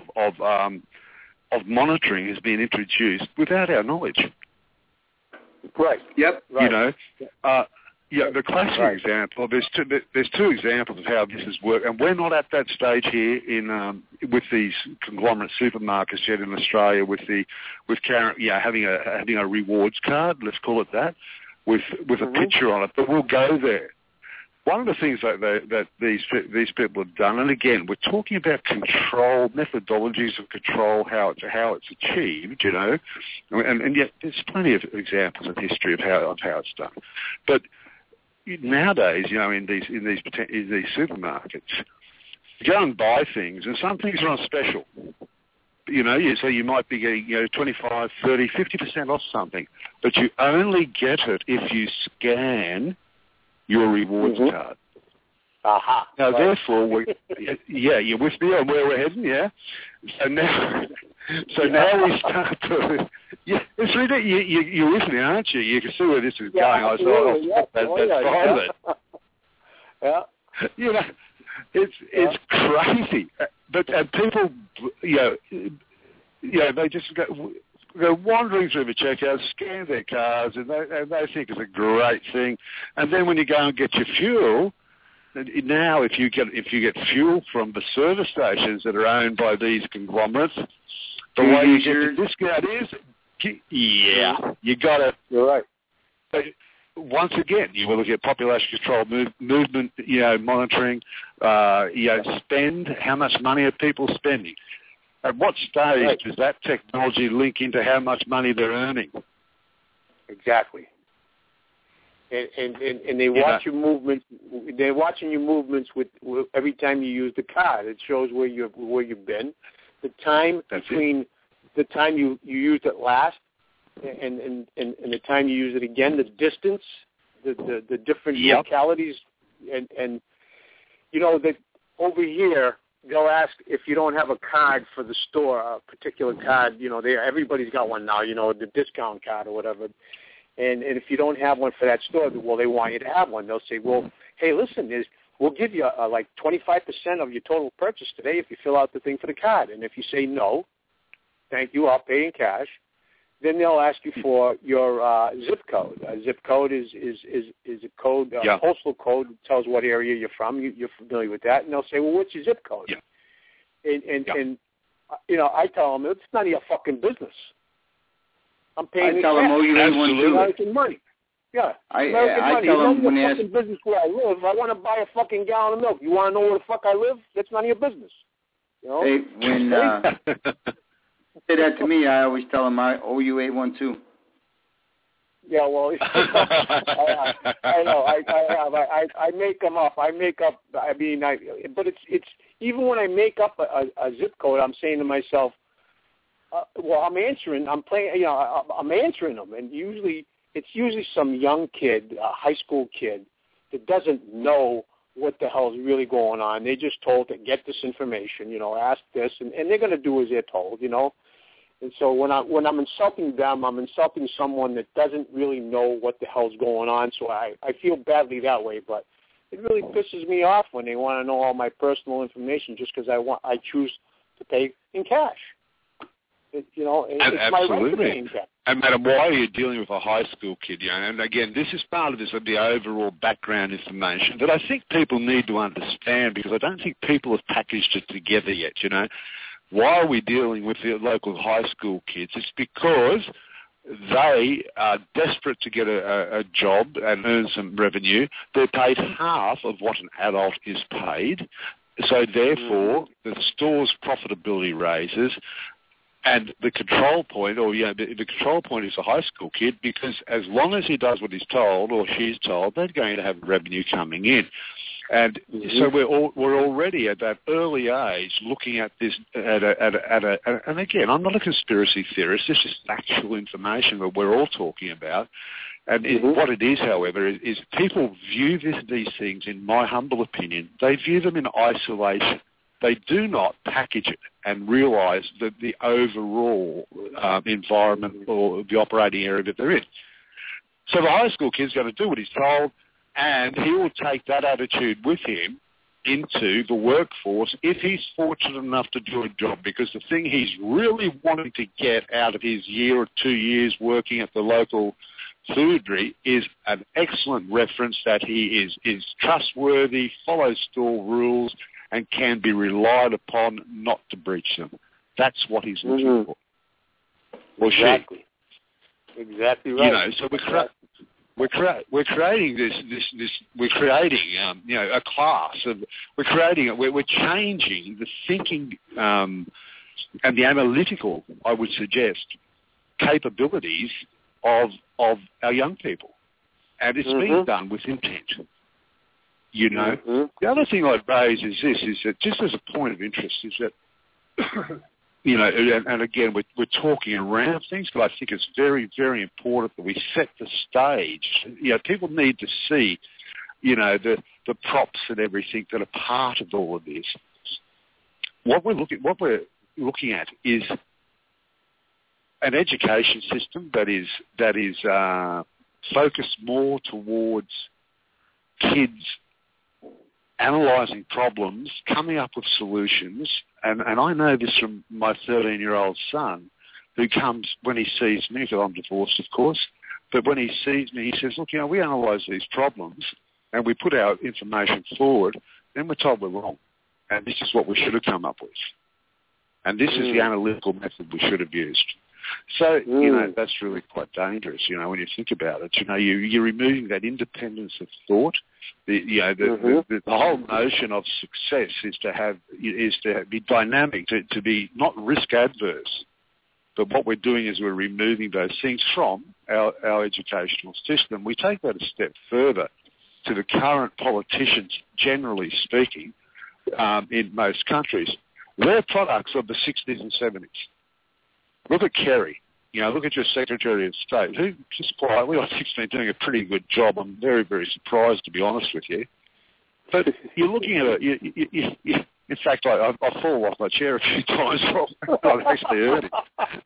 of monitoring has been introduced without our knowledge. Right. Yep. Right. The classic example. There's 2 examples of how this has worked, and we're not at that stage here with these conglomerate supermarkets yet in Australia. With having a rewards card, let's call it that, with a picture on it. But we'll go there. One of the things that these people have done, and again, we're talking about control, methodologies of control, how it's achieved, and yet there's plenty of examples in history of how it's done. But nowadays, in these supermarkets, you go and buy things, and some things are on special. So you might be getting 25, 30, 50% off something, but you only get it if you scan your rewards card. Aha. Now, therefore, you're with me on where we're heading, yeah? So now we start to... Yeah, it's really, you're with me, aren't you? You can see where this is going. That's part of it. Yeah. It's crazy. And people, they just go wandering through the checkout, scan their cards, and they think it's a great thing. And then when you go and get your fuel, now if you get fuel from the service stations that are owned by these conglomerates, the way you get your discount is Yeah, you got to. You're right. But once again, you will look at population control, movement, monitoring, spend. How much money are people spending? At what stage does that technology link into how much money they're earning? Exactly. And they watch your movements. They're watching your movements with every time you use the card. It shows where you've been, the time between the time you used it last and the time you use it again, the distance, the different localities, and that over here they'll ask if you don't have a card for the store, a particular card. Everybody's got one now. The discount card or whatever. And if you don't have one for that store, well, they want you to have one. They'll say, well, hey, listen, we'll give you like 25% of your total purchase today if you fill out the thing for the card. And if you say no, thank you, I'll pay in cash, then they'll ask you for your zip code. A zip code is a code, postal code that tells what area you're from. You're familiar with that. And they'll say, well, what's your zip code? And I tell them, it's none of your fucking business. I'm paying. I tell them, American money. Yeah, American money. Tell them when they ask business where I live. I want to buy a fucking gallon of milk. You want to know where the fuck I live? That's none of your business. Hey, when say that to me, I always tell them I owe you 812. Yeah, well, I know. I make them up. I mean, but it's even when I make up a zip code, I'm saying to myself, I'm answering them, and it's usually some young kid, a high school kid, that doesn't know what the hell is really going on. They're just told to get this information, ask this, and they're going to do as they're told, And so when I'm insulting them, I'm insulting someone that doesn't really know what the hell's going on. So I feel badly that way, but it really pisses me off when they want to know all my personal information just because I choose to pay in cash. It's my right to pay in cash. And Madam, why you're dealing with a high school kid, and again, this is part of the overall background information that I think people need to understand, because I don't think people have packaged it together yet, Why are we dealing with the local high school kids? It's because they are desperate to get a job and earn some revenue. They're paid half of what an adult is paid. So therefore, the store's profitability raises. And the control point, the control point is a high school kid, because as long as he does what he's told or she's told, they're going to have revenue coming in. And so we're already at that early age looking at this and again, I'm not a conspiracy theorist. This is actual information that we're all talking about. And what it is, however, is people view these things, in my humble opinion, they view them in isolation. They do not package it and realise that the overall environment or the operating area that they're in. So the high school kid's going to do what he's told, and he will take that attitude with him into the workforce if he's fortunate enough to do a job, because the thing he's really wanting to get out of his year or 2 years working at the local foodry is an excellent reference that he is trustworthy, follows store rules, and can be relied upon not to breach them. That's what he's looking for. Well, exactly. Exactly right. So we're creating this. We're creating a class of. We're changing the thinking and the analytical, I would suggest, capabilities of our young people, and it's being done with intent. The other thing I'd raise is this: is that just as a point of interest, is that and again we're talking around things, but I think it's very, very important that we set the stage. People need to see, the props and everything that are part of all of this. What we're looking at is an education system that is focused more towards kids analysing problems, coming up with solutions, and I know this from my 13-year-old son, who comes when he sees me, because I'm divorced, of course, but when he sees me, he says, look, we analyse these problems, and we put our information forward, then we're told we're wrong, and this is what we should have come up with. And this is the analytical method we should have used. So, that's really quite dangerous, when you think about it. You're removing that independence of thought. The whole notion of success is to be dynamic, to be not risk adverse. But what we're doing is we're removing those things from our educational system. We take that a step further to the current politicians, generally speaking, in most countries. They're products of the 60s and 70s. Look at Kerry. Look at your Secretary of State, who just quietly, I think, has been doing a pretty good job. I'm very, very surprised, to be honest with you. But you're looking at it. In fact, I fall off my chair a few times. I've actually heard it.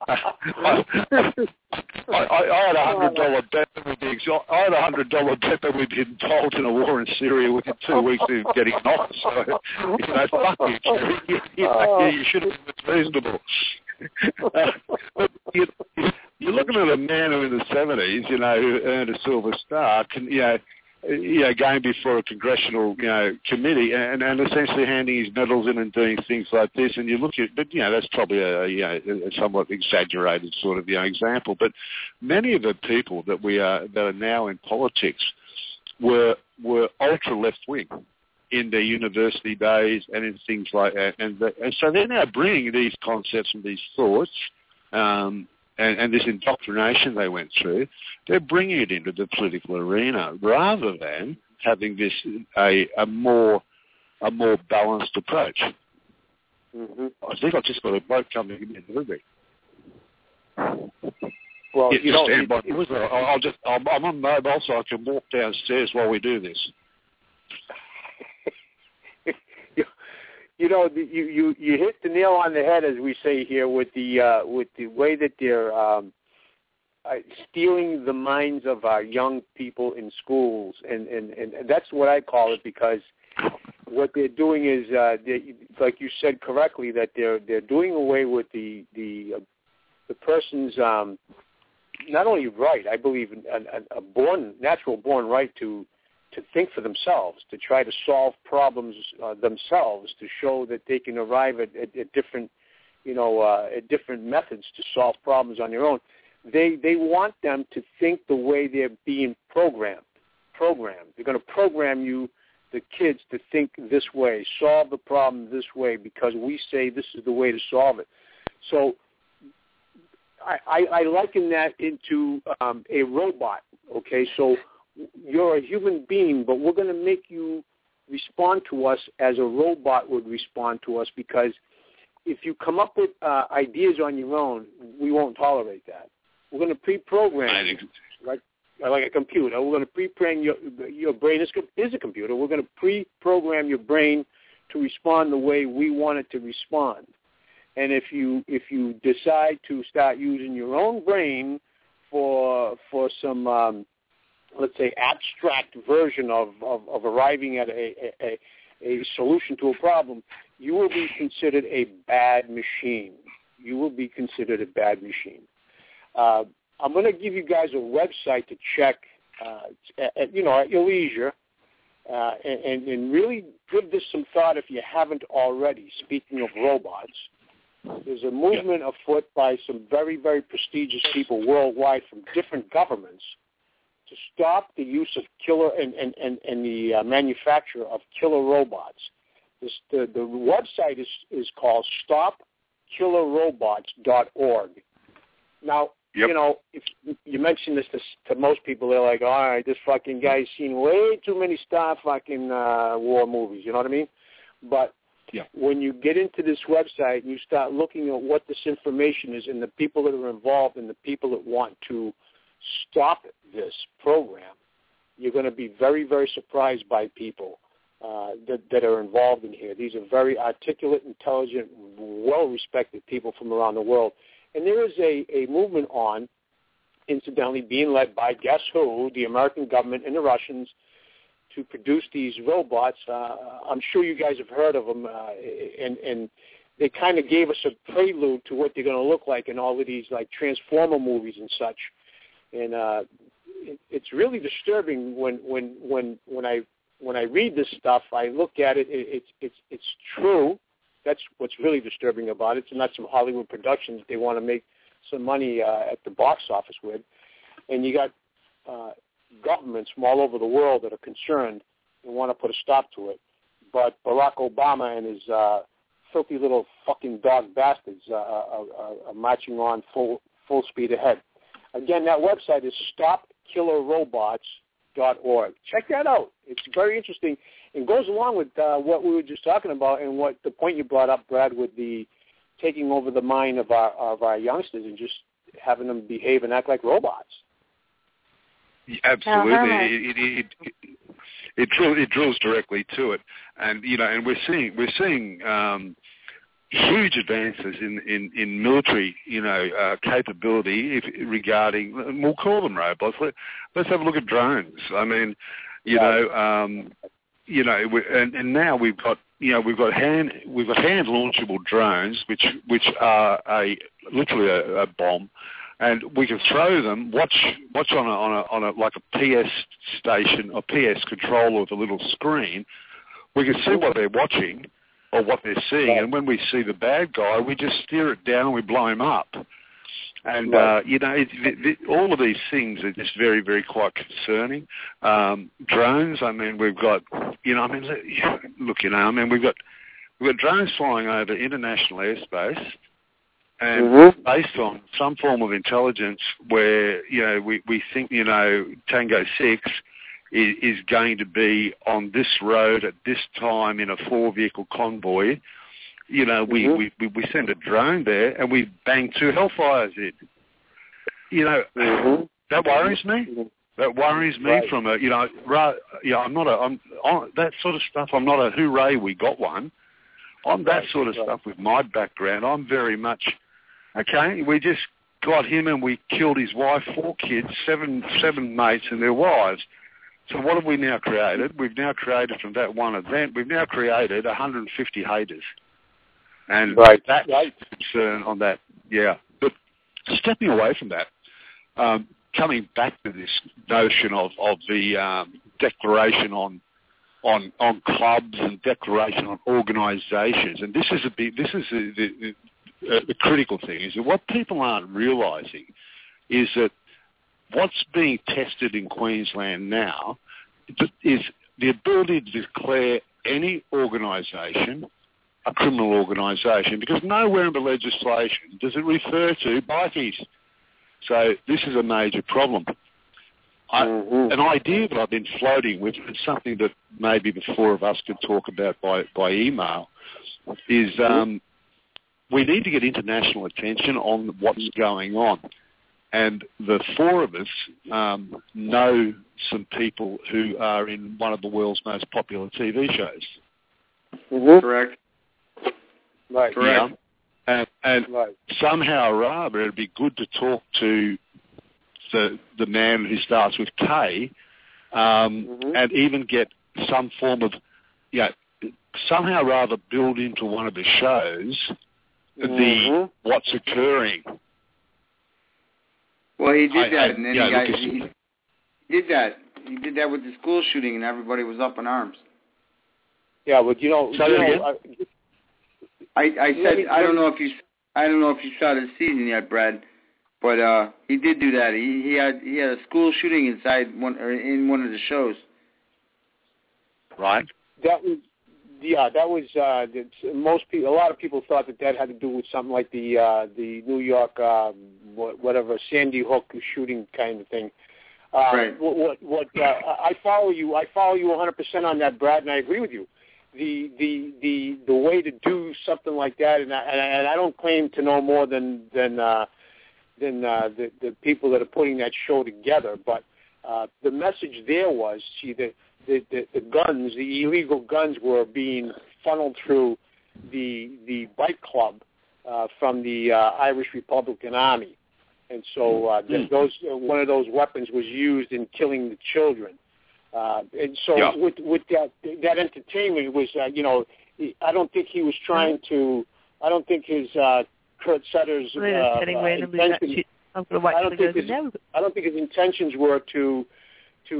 I had $100 bet that we'd been involved in a war in Syria within 2 weeks of getting an offer. So, fuck you, Kerry. You should have been reasonable. But you're looking at a man who in the 70s, who earned a Silver Star, going before a congressional, committee and essentially handing his medals in and doing things like this. And you look at, but that's probably a somewhat exaggerated sort of example. But many of the people that are now in politics were ultra left wing in their university days and in things like that. And so they're now bringing these concepts and these thoughts, and this indoctrination they went through, they're bringing it into the political arena rather than having this a more balanced approach. Mm-hmm. I think I've just got a boat coming in the river. Well, stand by. I'm on mobile, so I can walk downstairs while we do this. You hit the nail on the head, as we say here, with the way that they're stealing the minds of our young people in schools, and that's what I call it, because what they're doing is, like you said correctly, that they're doing away with the person's not only right, I believe, a natural born right to think for themselves, to try to solve problems themselves, to show that they can arrive at different, at different methods to solve problems on their own. They want them to think the way they're being programmed. They're going to program you, the kids, to think this way, solve the problem this way, because we say this is the way to solve it. So I liken that into a robot. Okay, so you're a human being, but we're going to make you respond to us as a robot would respond to us, because if you come up with ideas on your own, we won't tolerate that. We're going to pre-program you, like a computer. We're going to pre-program your brain is a computer. We're going to pre-program your brain to respond the way we want it to respond. And if you decide to start using your own brain for some let's say, abstract version of arriving at a solution to a problem, you will be considered a bad machine. You will be considered a bad machine. I'm going to give you guys a website to check, at your leisure, and really give this some thought if you haven't already. Speaking of robots, there's a movement afoot by some very, very prestigious people worldwide from different governments to stop the use of killer and the manufacture of killer robots. The website is called StopKillerRobots.org. Now, if you mention this to most people, they're like, all right, this fucking guy's seen way too many Star fucking war movies, you know what I mean? But when you get into this website and you start looking at what this information is and the people that are involved and the people that want to stop this program, you're going to be very, very surprised by people that are involved in here. These are very articulate, intelligent, well-respected people from around the world. And there is a movement on, incidentally, being led by, guess who, the American government and the Russians, to produce these robots. I'm sure you guys have heard of them, and they kind of gave us a prelude to what they're going to look like in all of these, like, Transformer movies and such. And it's really disturbing when I read this stuff. I look at it. It's true. That's what's really disturbing about it. It's not some Hollywood production that they want to make some money at the box office with, and you got governments from all over the world that are concerned and want to put a stop to it. But Barack Obama and his filthy little fucking dog bastards are marching on full speed ahead. Again, that website is stopkillerrobots.org. Check that out. It's very interesting. It goes along with what we were just talking about and what the point you brought up, Brad, with the taking over the mind of our youngsters and just having them behave and act like robots. Absolutely, it drills directly to it, and and we're seeing huge advances in military capability regarding, we'll call them robots. Let's have a look at drones. I mean, and now we've got hand launchable drones, which are literally a bomb. And we can throw them. Watch on a like a PS station or PS controller with a little screen. We can see what they're watching or what they're seeing, and when we see the bad guy, we just steer it down and we blow him up. And all of these things are just very, very quite concerning. Drones. I mean, we've got we've got drones flying over international airspace. And based on some form of intelligence where, we think, Tango 6 is going to be on this road at this time in a 4-vehicle convoy, we send a drone there and we bang 2 Hellfires in. That worries me. That worries me from a, I'm that sort of stuff. I'm not a hooray, we got one. On that sort of stuff with my background, I'm very much... Okay, we just got him and we killed his wife, 4 kids, seven mates and their wives. So what have we now created? We've now created from that one event, we've now created 150 haters. And that's the concern on that, yeah. But stepping away from that, coming back to this notion of the declaration on clubs and declaration on organisations, and this is the critical thing is that what people aren't realising is that what's being tested in Queensland now is the ability to declare any organisation a criminal organisation, because nowhere in the legislation does it refer to bikies. So this is a major problem. An idea that I've been floating with, and something that maybe the 4 of us could talk about by email, is... we need to get international attention on what's going on. And the 4 of us know some people who are in one of the world's most popular TV shows. Correct. Right. Correct. Yeah. And somehow or other, it'd be good to talk to the man who starts with K, and even get some form of, somehow or other build into one of the shows what's occurring. Well, he did that, and then he did that. He did that with the school shooting, and everybody was up in arms. Yeah, but I said I don't know if you saw the season yet, Brad, but he did do that. He had a school shooting in one of the shows. Right. That was. Yeah, that was most people. A lot of people thought that had to do with something like the New York whatever Sandy Hook shooting kind of thing. Right. I follow you. I follow you 100% on that, Brad, and I agree with you. The way to do something like that, and I don't claim to know more than the people that are putting that show together, but the message there was, the guns, the illegal guns, were being funneled through the bike club from the Irish Republican Army, and so one of those weapons was used in killing the children. And so with that entertainment was, I don't think he was trying to. I don't think his Kurt Sutter's intentions. I don't think his intentions were to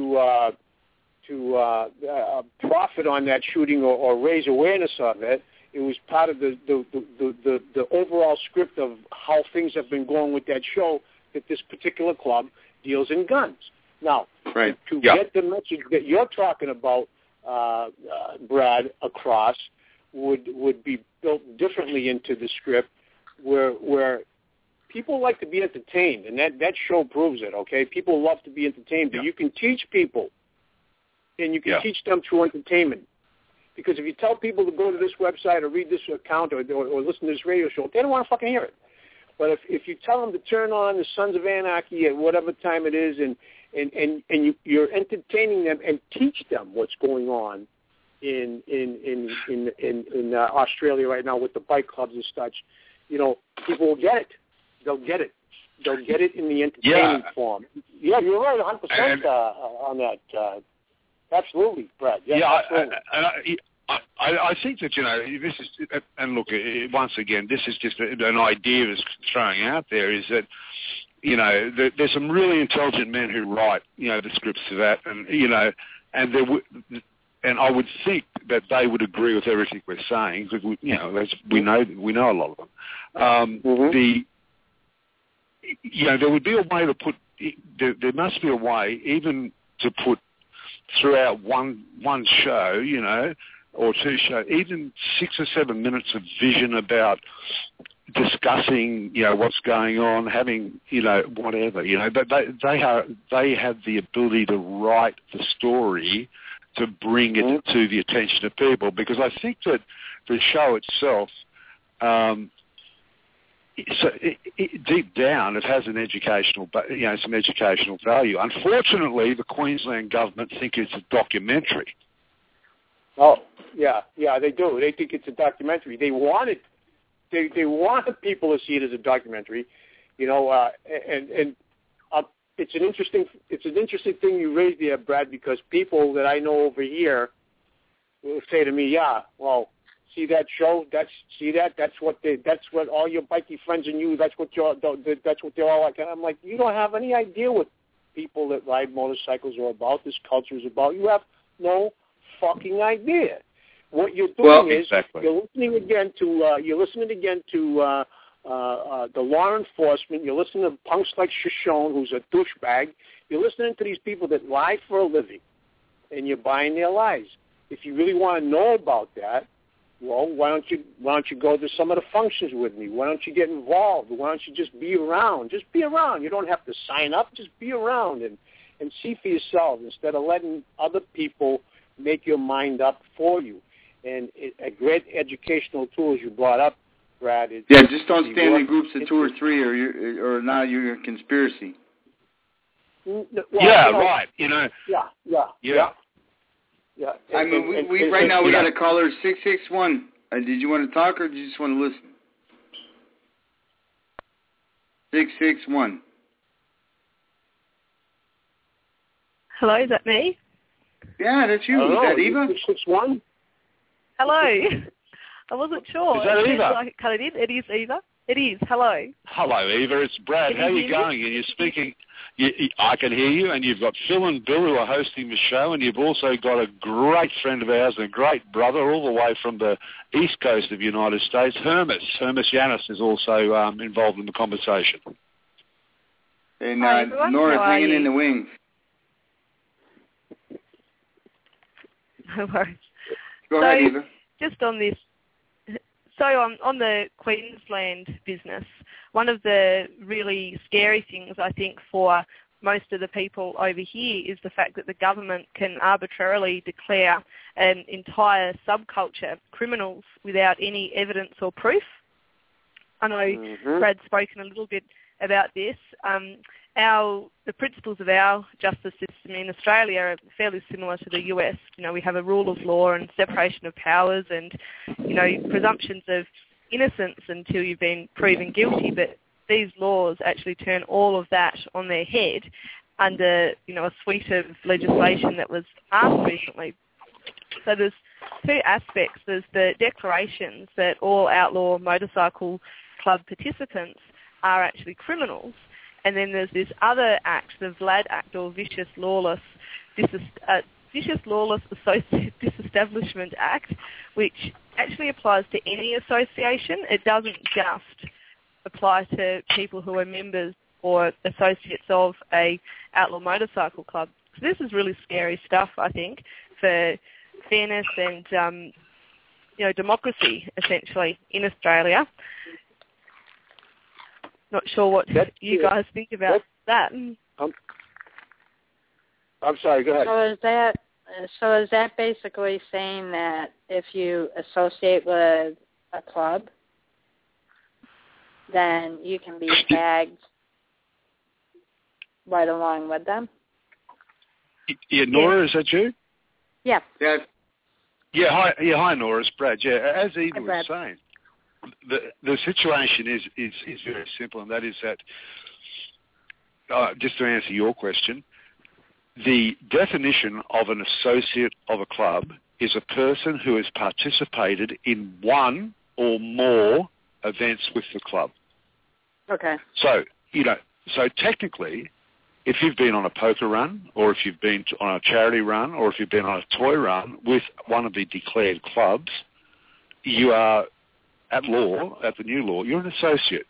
profit on that shooting or raise awareness of it. It was part of the overall script of how things have been going with that show, that this particular club deals in guns. Now, to get the message that you're talking about, Brad, across, would be built differently into the script, where people like to be entertained, and that show proves it, okay? People love to be entertained, but you can teach people, and you can teach them through entertainment. Because if you tell people to go to this website or read this account or listen to this radio show, they don't want to fucking hear it. But if you tell them to turn on the Sons of Anarchy at whatever time it is, and you're entertaining them and teach them what's going on in Australia right now with the bike clubs and such, people will get it. They'll get it. They'll get it in the entertaining form. Yeah, you're right, 100% on that. Absolutely, Brad. Absolutely. I think that, this is, and look, once again, this is just an idea that's throwing out there, is that, there's some really intelligent men who write, the scripts to that, and, and I would think that they would agree with everything we're saying, because, we know a lot of them. There would be a way to put, there must be a way even to put throughout one show, or two shows, even 6 or 7 minutes of vision about discussing, what's going on, having, whatever, but they have the ability to write the story to bring it to the attention of people, because I think that the show itself, deep down, it has an educational, some educational value. Unfortunately, the Queensland government think it's a documentary. Oh, yeah, they do. They think it's a documentary. They want it. They want people to see it as a documentary, and it's an interesting thing you raised there, Brad, because people that I know over here will say to me, see that show? That's what all your bikey friends and you. That's what they're all like. And I'm like, you don't have any idea what people that ride motorcycles are about. This culture is about. You have no fucking idea. What you're doing is you're listening again to the law enforcement. You're listening to punks like Shoshone, who's a douchebag. You're listening to these people that lie for a living, and you're buying their lies. If you really want to know about that, well, why don't you go to some of the functions with me? Why don't you get involved? Why don't you just be around? Just be around. You don't have to sign up. Just be around and see for yourself instead of letting other people make your mind up for you. And a great educational tool, as you brought up, Brad. Is just don't stand in groups of 2 or 3, or now you're a conspiracy. Well, right. Yeah. I mean, we right now we got a caller 661. Did you want to talk or did you just want to listen? 661. Hello, is that me? Yeah, that's you. Is that Eva? 661. Hello. I wasn't sure. Is that Eva? Like cut it in. It is Eva. It is. Hello. Hello, Eva. It's Brad. How are you going? And you're speaking. I can hear you, and you've got Phil and Bill who are hosting the show, and you've also got a great friend of ours and a great brother all the way from the east coast of the United States, Hermes. Hermes Yanis is also involved in the conversation. And Nora's hanging in the wings. No worries. Go ahead, Eva. Just on this, on the Queensland business, one of the really scary things, I think, for most of the people over here is the fact that the government can arbitrarily declare an entire subculture criminals without any evidence or proof. I know Brad's spoken a little bit about this. The principles of our justice system in Australia are fairly similar to the US. We have a rule of law and separation of powers and, presumptions of innocence until you've been proven guilty. But these laws actually turn all of that on their head under, a suite of legislation that was passed recently. So there's two aspects. There's the declarations that all outlaw motorcycle club participants are actually criminals. And then there's this other act, the VLAD Act, or vicious, lawless, Vicious Lawless Associate Disestablishment Act, which actually applies to any association. It doesn't just apply to people who are members or associates of a outlaw motorcycle club. So this is really scary stuff, I think, for fairness and democracy, essentially, in Australia. Not sure what you guys think about that. I'm sorry, go ahead. So is that basically saying that if you associate with a club, then you can be tagged right along with them? Yeah, Nora, is that you? Yeah. Yeah. Hi, Nora. It's Brad. Yeah, as Eva was saying, the situation is very simple, and that is that, just to answer your question, the definition of an associate of a club is a person who has participated in one or more events with the club. Okay. So, so technically, if you've been on a poker run, or if you've been on a charity run, or if you've been on a toy run with one of the declared clubs, you are at law, at the new law, you're an associate.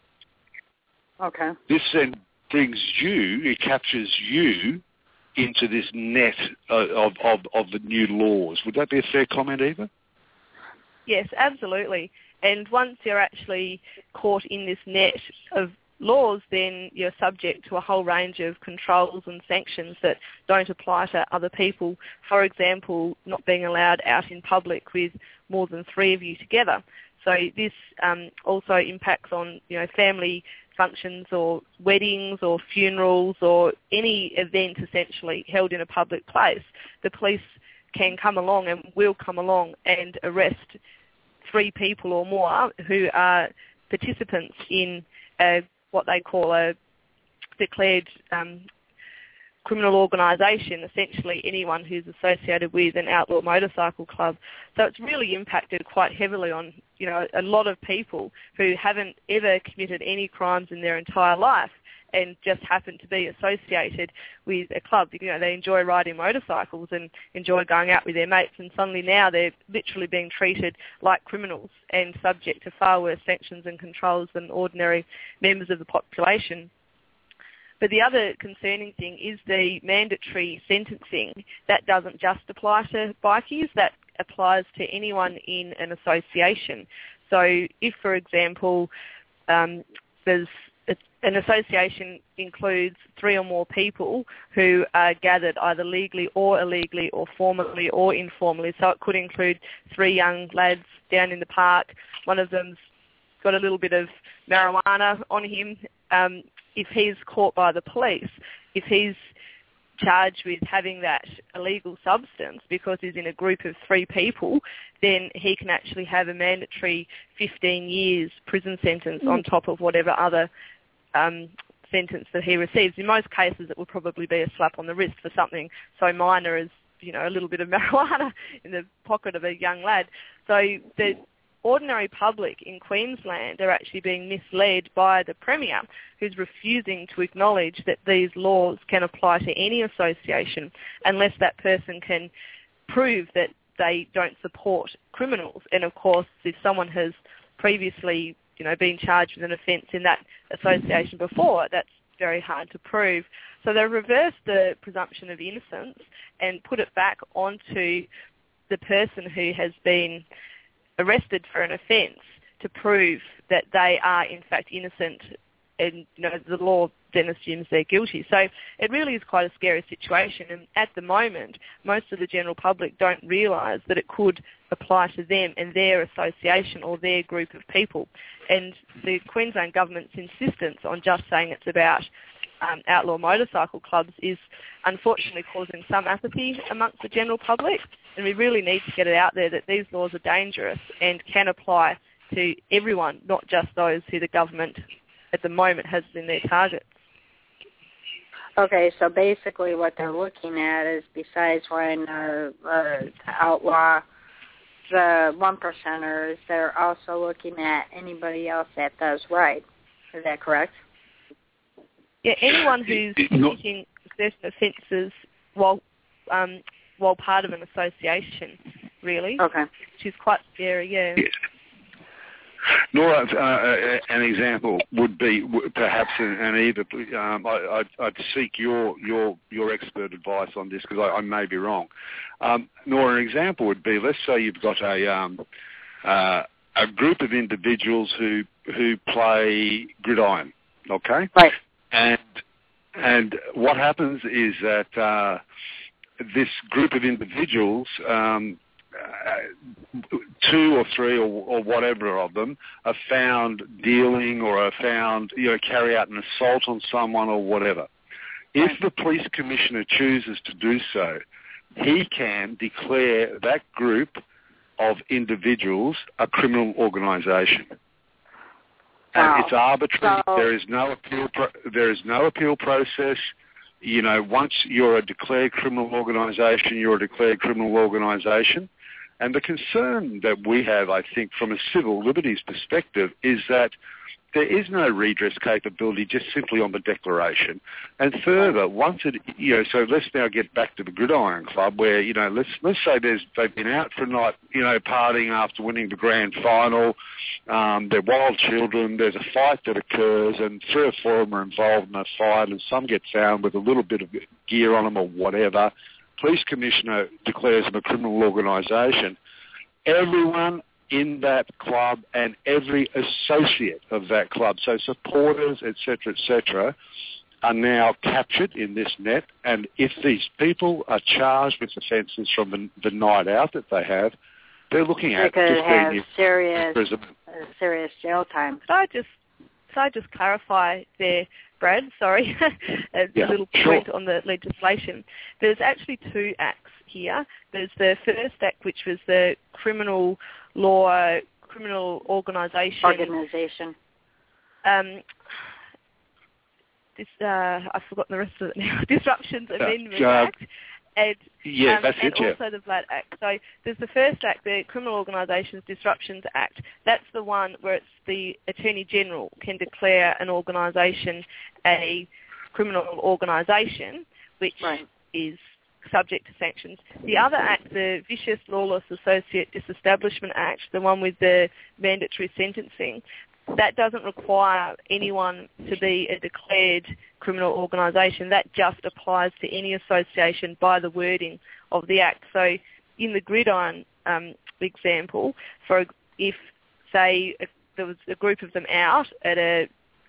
Okay. This then brings it captures you into this net of the new laws. Would that be a fair comment, Eva? Yes, absolutely. And once you're actually caught in this net of laws, then you're subject to a whole range of controls and sanctions that don't apply to other people. For example, not being allowed out in public with more than 3 of you together. So this also impacts on, family functions or weddings or funerals or any event essentially held in a public place. The police can come along and will come along and arrest 3 people or more who are participants in what they call a declared criminal organisation, essentially anyone who's associated with an outlaw motorcycle club. So it's really impacted quite heavily on, a lot of people who haven't ever committed any crimes in their entire life and just happen to be associated with a club. They enjoy riding motorcycles and enjoy going out with their mates, and suddenly now they're literally being treated like criminals and subject to far worse sanctions and controls than ordinary members of the population. But the other concerning thing is the mandatory sentencing. That doesn't just apply to bikies, that applies to anyone in an association. So if, for example, there's an association includes 3 or more people who are gathered either legally or illegally or formally or informally. So it could include 3 young lads down in the park. One of them's got a little bit of marijuana on him. If he's caught by the police, if he's charged with having that illegal substance because he's in a group of 3 people, then he can actually have a mandatory 15 years prison sentence on top of whatever other sentence that he receives. In most cases, it will probably be a slap on the wrist for something so minor as, a little bit of marijuana in the pocket of a young lad. So the ordinary public in Queensland are actually being misled by the Premier, who's refusing to acknowledge that these laws can apply to any association unless that person can prove that they don't support criminals. And of course, if someone has previously been charged with an offence in that association before, that's very hard to prove. So they reversed the presumption of innocence and put it back onto the person who has been arrested for an offence to prove that they are in fact innocent, and the law then assumes they're guilty. So it really is quite a scary situation, and at the moment most of the general public don't realise that it could apply to them and their association or their group of people. And the Queensland government's insistence on just saying it's about outlaw motorcycle clubs is unfortunately causing some apathy amongst the general public, and we really need to get it out there that these laws are dangerous and can apply to everyone, not just those who the government at the moment has in their targets. Okay, so basically what they're looking at is, besides trying to outlaw the 1%ers, they're also looking at anybody else that does right. Is that correct? Yeah, anyone who's committing certain offences while well, part of an association, really. Okay. Which is quite scary, yeah. Nora, an example would be perhaps, and Eva, I'd seek your expert advice on this because I may be wrong. Nora, an example would be, let's say you've got a group of individuals who play gridiron, okay? Right. And what happens is that this group of individuals, 2 or 3 or whatever of them, are found dealing or are found, carry out an assault on someone or whatever. If the police commissioner chooses to do so, he can declare that group of individuals a criminal organisation. And it's arbitrary. There is no appeal. There is no appeal process. Once you're a declared criminal organisation, you're a declared criminal organisation. And the concern that we have, I think, from a civil liberties perspective, is that there is no redress capability just simply on the declaration. And further, once it, so let's now get back to the Gridiron Club, where let's say they've been out for a night, partying after winning the grand final. They're wild children. There's a fight that occurs, and 3 or 4 of them are involved in a fight, and some get found with a little bit of gear on them or whatever. Police commissioner declares them a criminal organisation. Everyone in that club and every associate of that club, so supporters, etc., are now captured in this net. And if these people are charged with offences from the night out that they have, they're looking at 15 years serious jail time. Could I just clarify there, Brad? Sorry, a little point on the legislation. There's actually 2 acts here. There's the first act, which was the criminal organisation. I've forgotten the rest of it now. Disruptions Amendment Act. And also the Vlad Act. So there's the first act, the Criminal Organisations Disruptions Act. That's the one where it's the Attorney General can declare an organisation a criminal organisation, which is subject to sanctions. The other act, the Vicious Lawless Associate Disestablishment Act, the one with the mandatory sentencing, that doesn't require anyone to be a declared criminal organisation. That just applies to any association by the wording of the Act. So in the Gridiron example, if there was a group of them out at at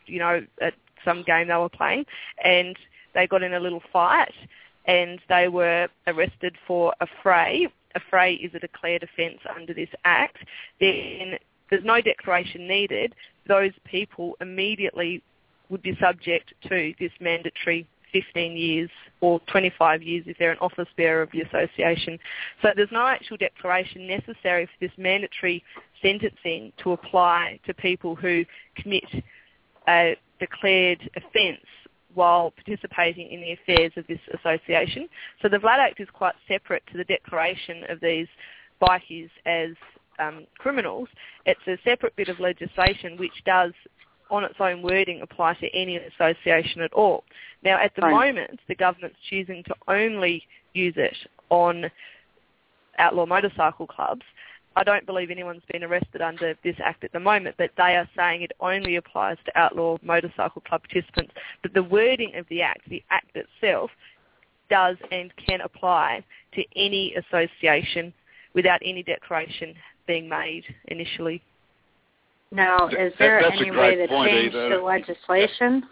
some game they were playing and they got in a little fight and they were arrested for a fray is a declared offence under this Act, then there's no declaration needed. Those people immediately would be subject to this mandatory 15 years or 25 years if they're an office bearer of the association. So there's no actual declaration necessary for this mandatory sentencing to apply to people who commit a declared offence while participating in the affairs of this association. So the Vlad Act is quite separate to the declaration of these bikies as criminals. It's a separate bit of legislation which does, on its own wording, apply to any association at all. Now, at the moment, the government's choosing to only use it on outlaw motorcycle clubs. I don't believe anyone's been arrested under this Act at the moment, but they are saying it only applies to outlaw motorcycle club participants. But the wording of the Act itself, does and can apply to any association without any declaration being made initially. Now, is there any way to change the legislation?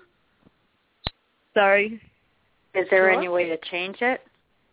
Sorry? Is there any way to change it?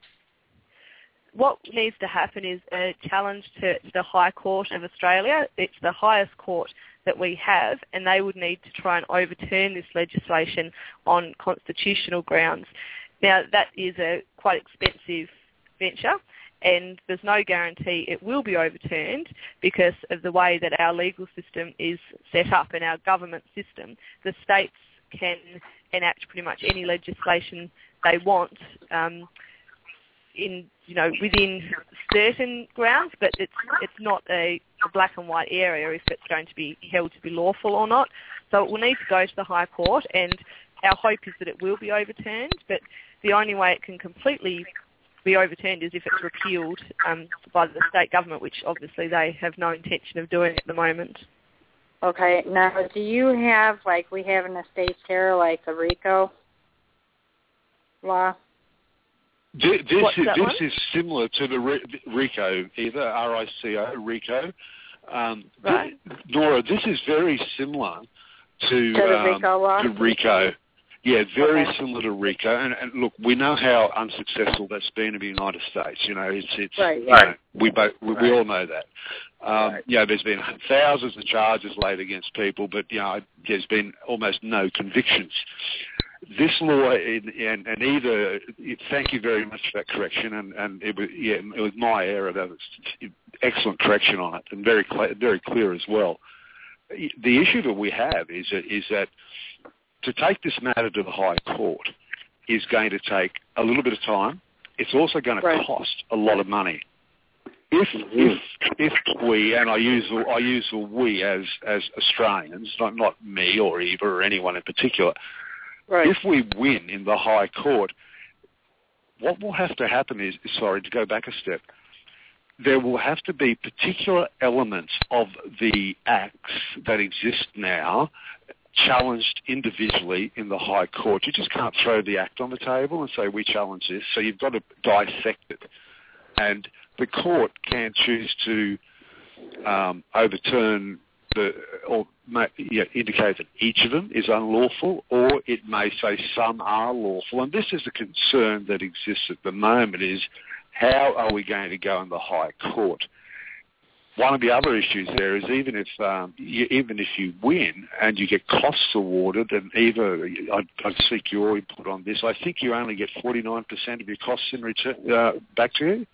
What needs to happen is a challenge to the High Court of Australia. It's the highest court that we have, and they would need to try and overturn this legislation on constitutional grounds. Now, that is a quite expensive venture, and there's no guarantee it will be overturned because of the way that our legal system is set up and our government system. The states can enact pretty much any legislation they want within certain grounds, but it's not a black and white area if it's going to be held to be lawful or not. So it will need to go to the High Court, and our hope is that it will be overturned, but the only way it can completely be overturned is if it's repealed by the state government, which obviously they have no intention of doing at the moment. Okay. Now, do you have, like we have in the States here, like the RICO law? This is similar to the RICO, either RICO, RICO. Right. Nora, this is very similar to the RICO law? to RICO. Yeah, very similar to RICO. And look, we know how unsuccessful that's been in the United States. You know, it's right. You know, we all know that. You know, there's been thousands of charges laid against people, but you know, there's been almost no convictions. This law, and either, thank you very much for that correction, and it was my error. That was excellent correction on it, and very clear as well. The issue that we have is that to take this matter to the High Court is going to take a little bit of time. It's also going to cost a lot of money. If we, and I use the we as Australians, not me or Eva or anyone in particular. Right. If we win in the High Court, what will have to happen is, to go back a step, there will have to be particular elements of the acts that exist now challenged individually in the High Court. You just can't throw the act on the table and say, we challenge this. So you've got to dissect it. And the court can choose to overturn indicate that each of them is unlawful, or it may say some are lawful. And this is a concern that exists at the moment, is how are we going to go in the High Court? One of the other issues there is even if you win and you get costs awarded, and Eva, I'd seek your input on this, I think you only get 49% of your costs in return back to you.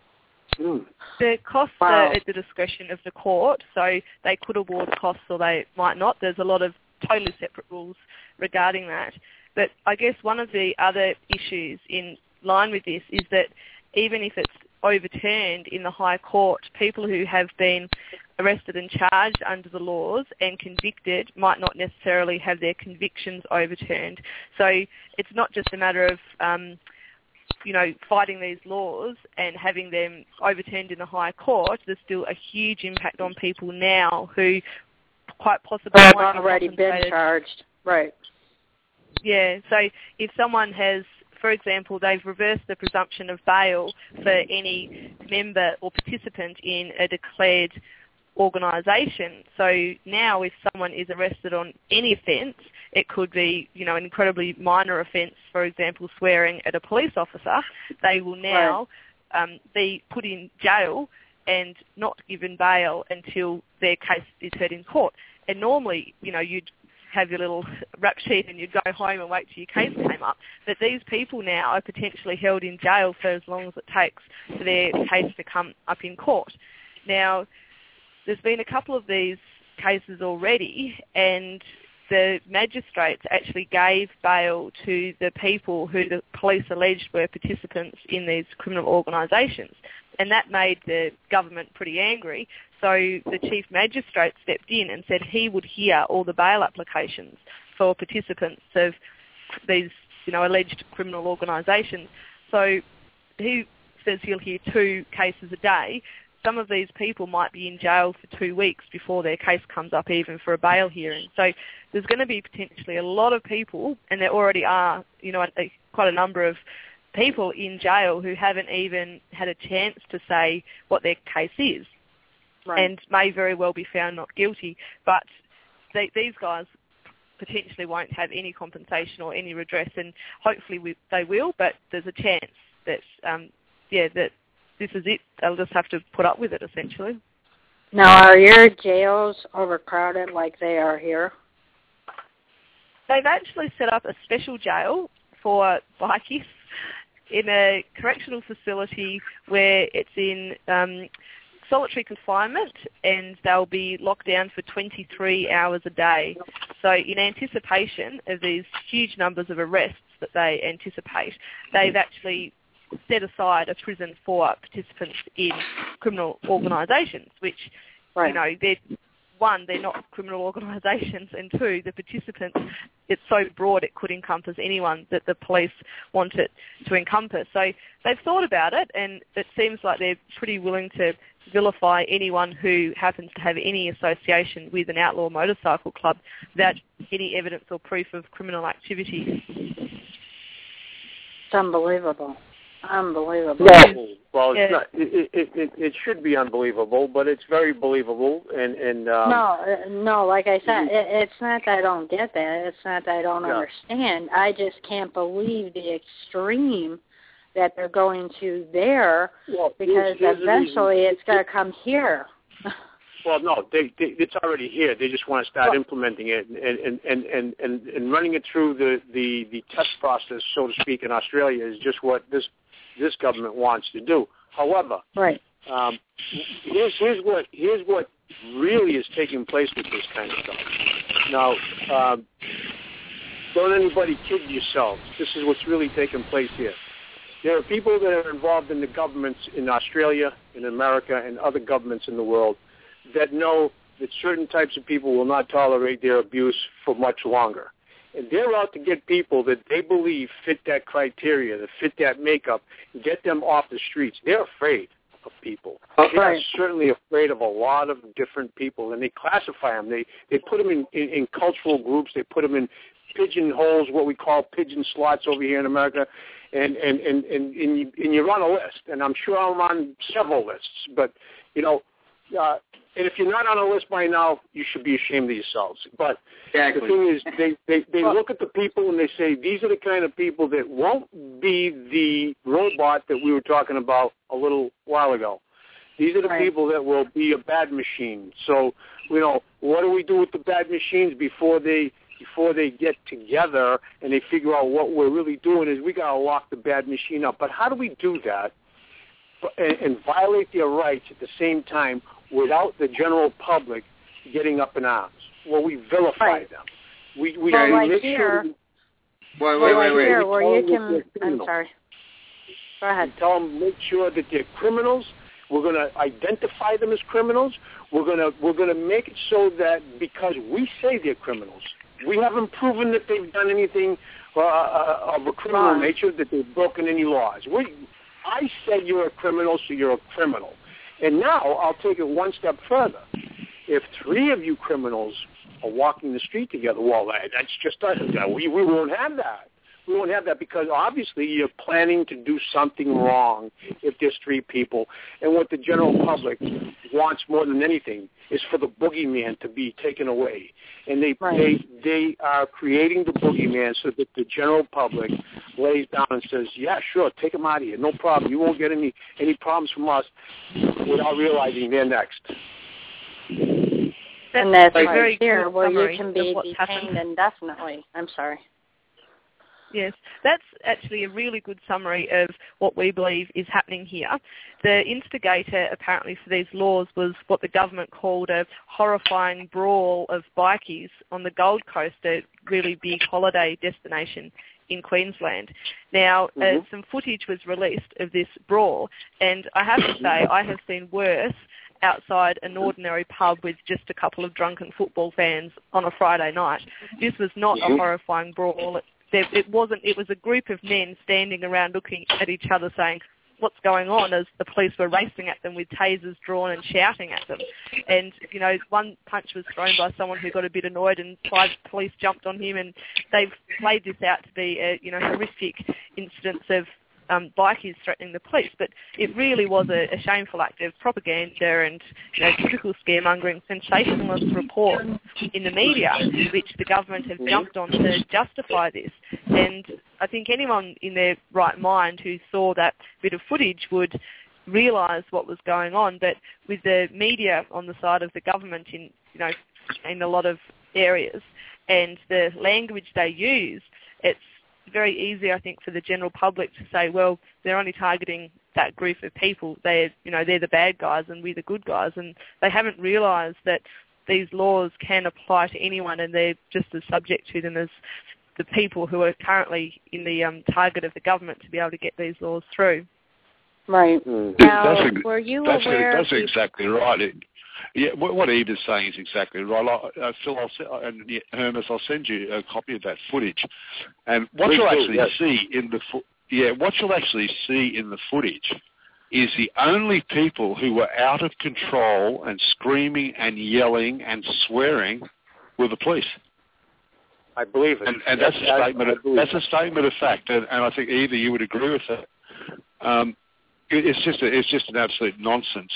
The costs are at the discretion of the court, so they could award costs or they might not. There's a lot of totally separate rules regarding that. But I guess one of the other issues in line with this is that even if it's overturned in the High Court, people who have been arrested and charged under the laws and convicted might not necessarily have their convictions overturned. So it's not just a matter of fighting these laws and having them overturned in the High Court. There's still a huge impact on people now who quite possibly have won't already been charged. Right. Yeah, so if someone has, for example, they've reversed the presumption of bail for any member or participant in a declared organisation. So now if someone is arrested on any offence, it could be, an incredibly minor offence, for example, swearing at a police officer, they will now be put in jail and not given bail until their case is heard in court. And normally, you'd have your little rap sheet and you'd go home and wait till your case came up. But these people now are potentially held in jail for as long as it takes for their case to come up in court. Now, there's been a couple of these cases already, and the magistrates actually gave bail to the people who the police alleged were participants in these criminal organisations. And that made the government pretty angry. So the chief magistrate stepped in and said he would hear all the bail applications for participants of these, alleged criminal organisations. So he says he'll hear 2 cases a day. Some of these people might be in jail for 2 weeks before their case comes up even for a bail hearing. So there's going to be potentially a lot of people, and there already are, quite a number of people in jail who haven't even had a chance to say what their case is, and may very well be found not guilty. But these guys potentially won't have any compensation or any redress, and hopefully they will, but there's a chance that, that this is it. They'll just have to put up with it, essentially. Now, are your jails overcrowded like they are here? They've actually set up a special jail for bikies in a correctional facility where it's in solitary confinement, and they'll be locked down for 23 hours a day. So in anticipation of these huge numbers of arrests that they anticipate, they've actually set aside a prison for participants in criminal organisations, which, they're one, they're not criminal organisations, and two, the participants, it's so broad it could encompass anyone that the police want it to encompass. So they've thought about it, and it seems like they're pretty willing to vilify anyone who happens to have any association with an outlaw motorcycle club without any evidence or proof of criminal activity. It's unbelievable. Unbelievable. Well, it's not. It should be unbelievable, but it's very believable. And no. Like I said, it's not that I don't get that. It's not that I don't understand. I just can't believe the extreme that they're going to there, because eventually it's going to come here. Well, no, it's already here. They just want to start implementing it and running it through the test process, so to speak, in Australia is just what this government wants to do. However, here's what really is taking place with this kind of stuff. Now, don't anybody kid yourselves. This is what's really taking place here. There are people that are involved in the governments in Australia, in America, and other governments in the world that know that certain types of people will not tolerate their abuse for much longer. And they're out to get people that they believe fit that criteria, that fit that makeup, and get them off the streets. They're afraid of people. They're certainly afraid of a lot of different people, and they classify them. They put them in cultural groups. They put them in pigeonholes, what we call pigeon slots over here in America, and you're on a list. And I'm sure I'm on several lists, but, and if you're not on a list by now, you should be ashamed of yourselves. But the thing is, they look at the people and they say, these are the kind of people that won't be the robot that we were talking about a little while ago. These are the people that will be a bad machine. So, what do we do with the bad machines before they get together and they figure out what we're really doing is we got to lock the bad machine up. But how do we do that and violate their rights at the same time without the general public getting up in arms? Well, we vilify them. We make here, sure. Wait. Where you can. I'm sorry. Go ahead. We tell them make sure that they're criminals. We're going to identify them as criminals. We're going to make it so that because we say they're criminals, we haven't proven that they've done anything of a criminal nature, that they've broken any laws. I said you're a criminal, so you're a criminal. And now I'll take it one step further. If three of you criminals are walking the street together, well, that's just us. We won't have that. We won't have that because obviously you're planning to do something wrong if there's three people. And what the general public wants more than anything is for the boogeyman to be taken away. And they are creating the boogeyman so that the general public lays down and says, yeah, sure, take them out of here. No problem. You won't get any problems from us without realizing they're next. And that's right here where you can be detained indefinitely. I'm sorry. Yes, that's actually a really good summary of what we believe is happening here. The instigator, apparently, for these laws was what the government called a horrifying brawl of bikies on the Gold Coast, a really big holiday destination in Queensland. Now, some footage was released of this brawl, and I have to say I have seen worse outside an ordinary pub with just a couple of drunken football fans on a Friday night. This was not a horrifying brawl. It wasn't. It was a group of men standing around looking at each other saying, what's going on, as the police were racing at them with tasers drawn and shouting at them. And, one punch was thrown by someone who got a bit annoyed and 5 police jumped on him, and they've played this out to be a, horrific incidents of bikies threatening the police. But it really was a shameful act of propaganda and, typical scaremongering, sensationalist reports in the media, which the government have jumped on to justify this. And I think anyone in their right mind who saw that bit of footage would realise what was going on. But with the media on the side of the government in a lot of areas and the language they use, it's very easy, I think, for the general public to say, well, they're only targeting that group of people. They're the bad guys and we're the good guys. And they haven't realised that these laws can apply to anyone, and they're just as subject to them as the people who are currently in the target of the government to be able to get these laws through. Right. Now, were you aware? That's exactly right. Yeah, what Eve is saying is exactly right. Phil, and Hermes, I'll send you a copy of that footage. And what you'll actually see in the footage is the only people who were out of control and screaming and yelling and swearing were the police. I believe it. And that's a statement. That's a statement of fact, and I think either you would agree with that. It's just an absolute nonsense.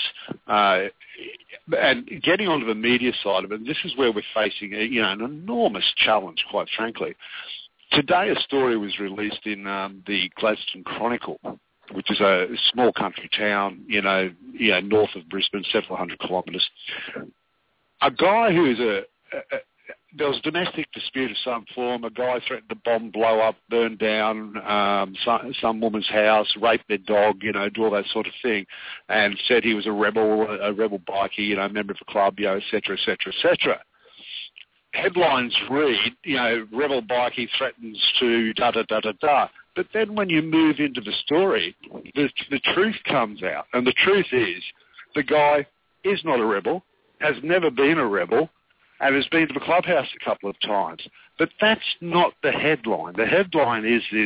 And getting onto the media side of it, this is where we're facing an enormous challenge, quite frankly. Today, a story was released in the Gladstone Chronicle, which is a small country town, north of Brisbane, several hundred kilometres. A guy who is there was a domestic dispute of some form. A guy threatened to bomb, blow up, burn down some woman's house, rape their dog, do all that sort of thing, and said he was a rebel bikie, member of a club, et cetera, et cetera, et cetera. Headlines read, rebel bikie threatens to da-da-da-da-da. But then when you move into the story, the truth comes out. And the truth is the guy is not a rebel, has never been a rebel, and has been to the clubhouse a couple of times. But that's not the headline. The headline is this,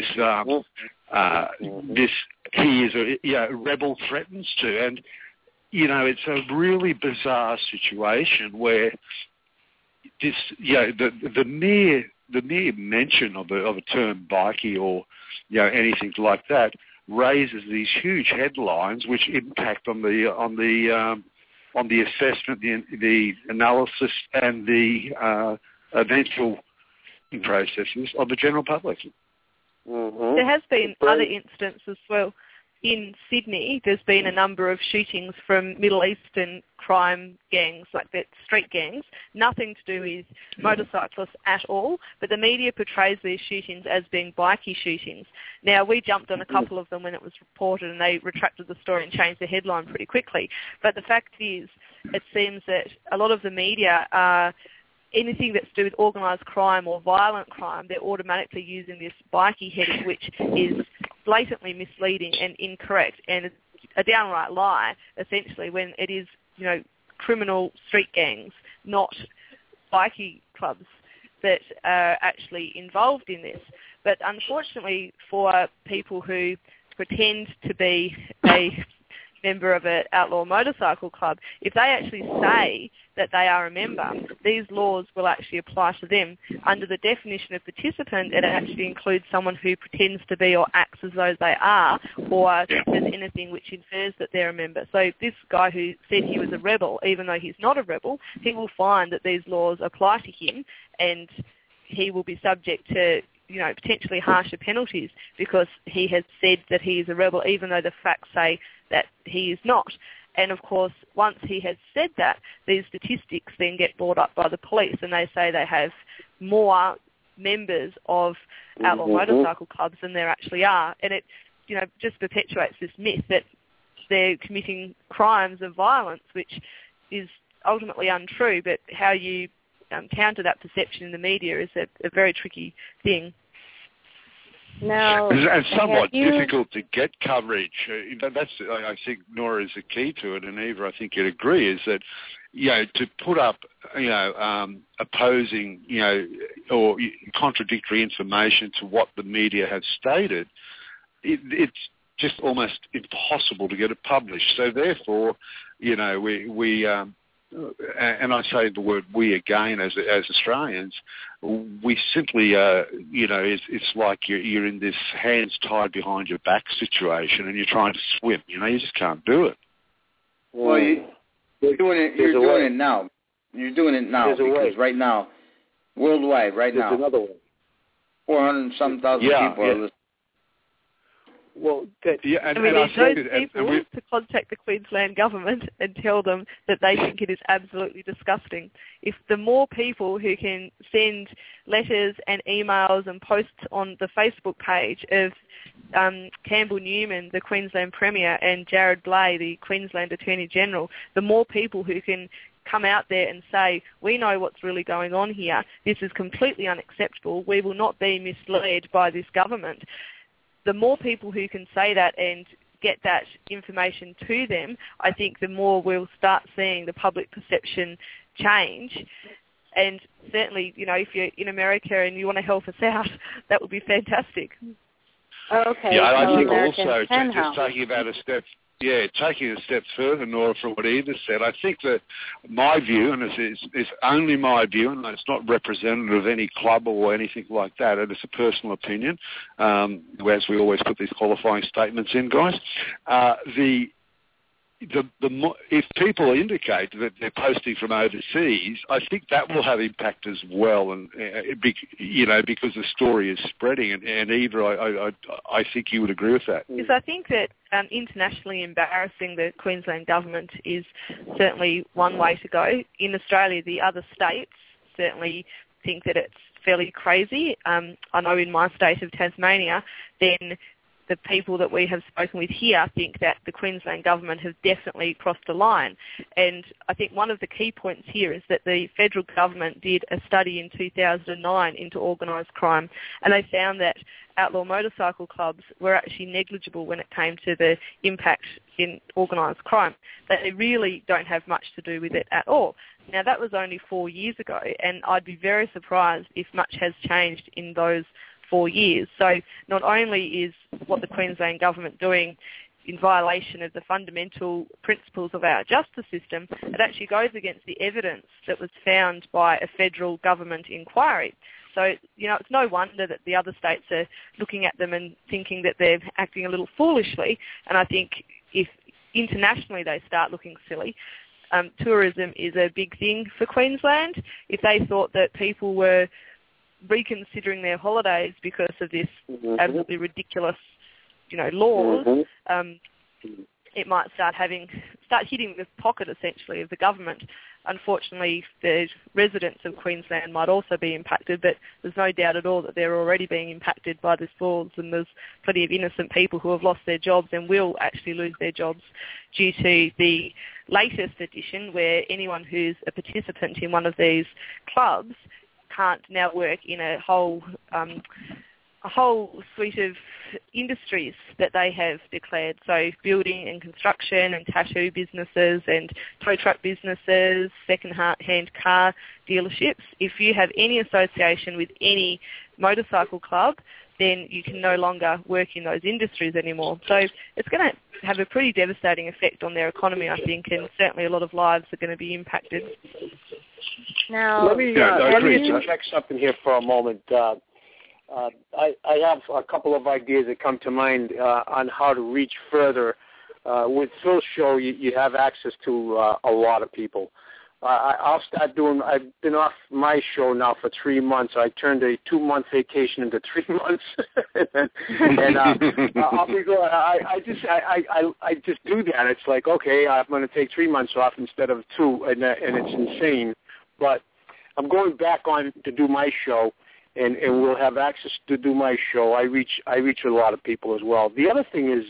he is a rebel threatens to. And, it's a really bizarre situation where this, the mere mention of a term bikie or, anything like that raises these huge headlines which impact on the assessment, the analysis, and the eventual processes of the general public. Mm-hmm. There has been other incidents as well. In Sydney, there's been a number of shootings from Middle Eastern crime gangs, like that, street gangs, nothing to do with motorcyclists at all, but the media portrays these shootings as being bikie shootings. Now, we jumped on a couple of them when it was reported, and they retracted the story and changed the headline pretty quickly. But the fact is, it seems that a lot of the media are anything that's to do with organised crime or violent crime, they're automatically using this bikie heading, which is blatantly misleading and incorrect, and it's a downright lie, essentially, when it is, criminal street gangs, not bikie clubs that are actually involved in this. But unfortunately for people who pretend to be a member of an outlaw motorcycle club, if they actually say that they are a member, these laws will actually apply to them. Under the definition of participant, it actually includes someone who pretends to be or acts as though they are, or says anything which infers that they're a member. So this guy who said he was a rebel, even though he's not a rebel, he will find that these laws apply to him, and he will be subject to potentially harsher penalties because he has said that he is a rebel, even though the facts say that he is not. And of course, once he has said that, these statistics then get brought up by the police, and they say they have more members of outlaw motorcycle clubs than there actually are. And it, just perpetuates this myth that they're committing crimes of violence, which is ultimately untrue. But how you counter that perception in the media is a very tricky thing. No, and somewhat difficult to get coverage. That's, I think, Nora, is the key to it, and Eva, I think you'd agree, is that, to put up, opposing, or contradictory information to what the media have stated, it's just almost impossible to get it published. So therefore, we and I say the word we again as Australians, we simply, it's like you're in this hands tied behind your back situation and you're trying to swim. You just can't do it. Well, you're doing it. You're doing it now. You're doing it now because right now, worldwide, right now, there's another way. 400,000 people are listening. Well, we need those people to contact the Queensland government and tell them that they think it is absolutely disgusting. If the more people who can send letters and emails and posts on the Facebook page of Campbell Newman, the Queensland Premier, and Jared Blay, the Queensland Attorney General, the more people who can come out there and say, we know what's really going on here, this is completely unacceptable, we will not be misled by this government. The more people who can say that and get that information to them, I think the more we'll start seeing the public perception change. And certainly, if you're in America and you want to help us out, that would be fantastic. Okay. Yeah, so I think Americans also can just help. taking a step further, Nora, from what Eva said, I think that my view, and it's only my view, and it's not representative of any club or anything like that, and it's a personal opinion, as we always put these qualifying statements in, guys, if people indicate that they're posting from overseas, I think that will have impact as well, and because the story is spreading. And Eva, I think you would agree with that. Yes, I think that internationally embarrassing the Queensland government is certainly one way to go. In Australia, the other states certainly think that it's fairly crazy. I know in my state of Tasmania, then the people that we have spoken with here think that the Queensland government has definitely crossed a line. And I think one of the key points here is that the federal government did a study in 2009 into organised crime, and they found that outlaw motorcycle clubs were actually negligible when it came to the impact in organised crime. They really don't have much to do with it at all. Now, that was only 4 years ago, and I'd be very surprised if much has changed in those 4 years. So not only is what the Queensland government doing in violation of the fundamental principles of our justice system, it actually goes against the evidence that was found by a federal government inquiry. So, it's no wonder that the other states are looking at them and thinking that they're acting a little foolishly. And I think if internationally they start looking silly, tourism is a big thing for Queensland. If they thought that people were reconsidering their holidays because of this absolutely ridiculous, laws, it might start hitting the pocket essentially of the government. Unfortunately, the residents of Queensland might also be impacted, but there's no doubt at all that they're already being impacted by this laws, and there's plenty of innocent people who have lost their jobs and will actually lose their jobs due to the latest edition, where anyone who's a participant in one of these clubs can't now work in a whole suite of industries that they have declared. So building and construction and tattoo businesses and tow truck businesses, second-hand car dealerships. If you have any association with any motorcycle club, then you can no longer work in those industries anymore. So it's going to have a pretty devastating effect on their economy, I think, and certainly a lot of lives are going to be impacted. Now, let me interject something here for a moment. I have a couple of ideas that come to mind on how to reach further. With Phil's show, you have access to a lot of people. I'll start doing. I've been off my show now for 3 months. I turned a 2-month vacation into 3 months, and I'll be going. I just do that. It's like, okay, I'm going to take 3 months off instead of 2, and it's insane. But I'm going back on to do my show, and we'll have access to do my show. I reach a lot of people as well. The other thing is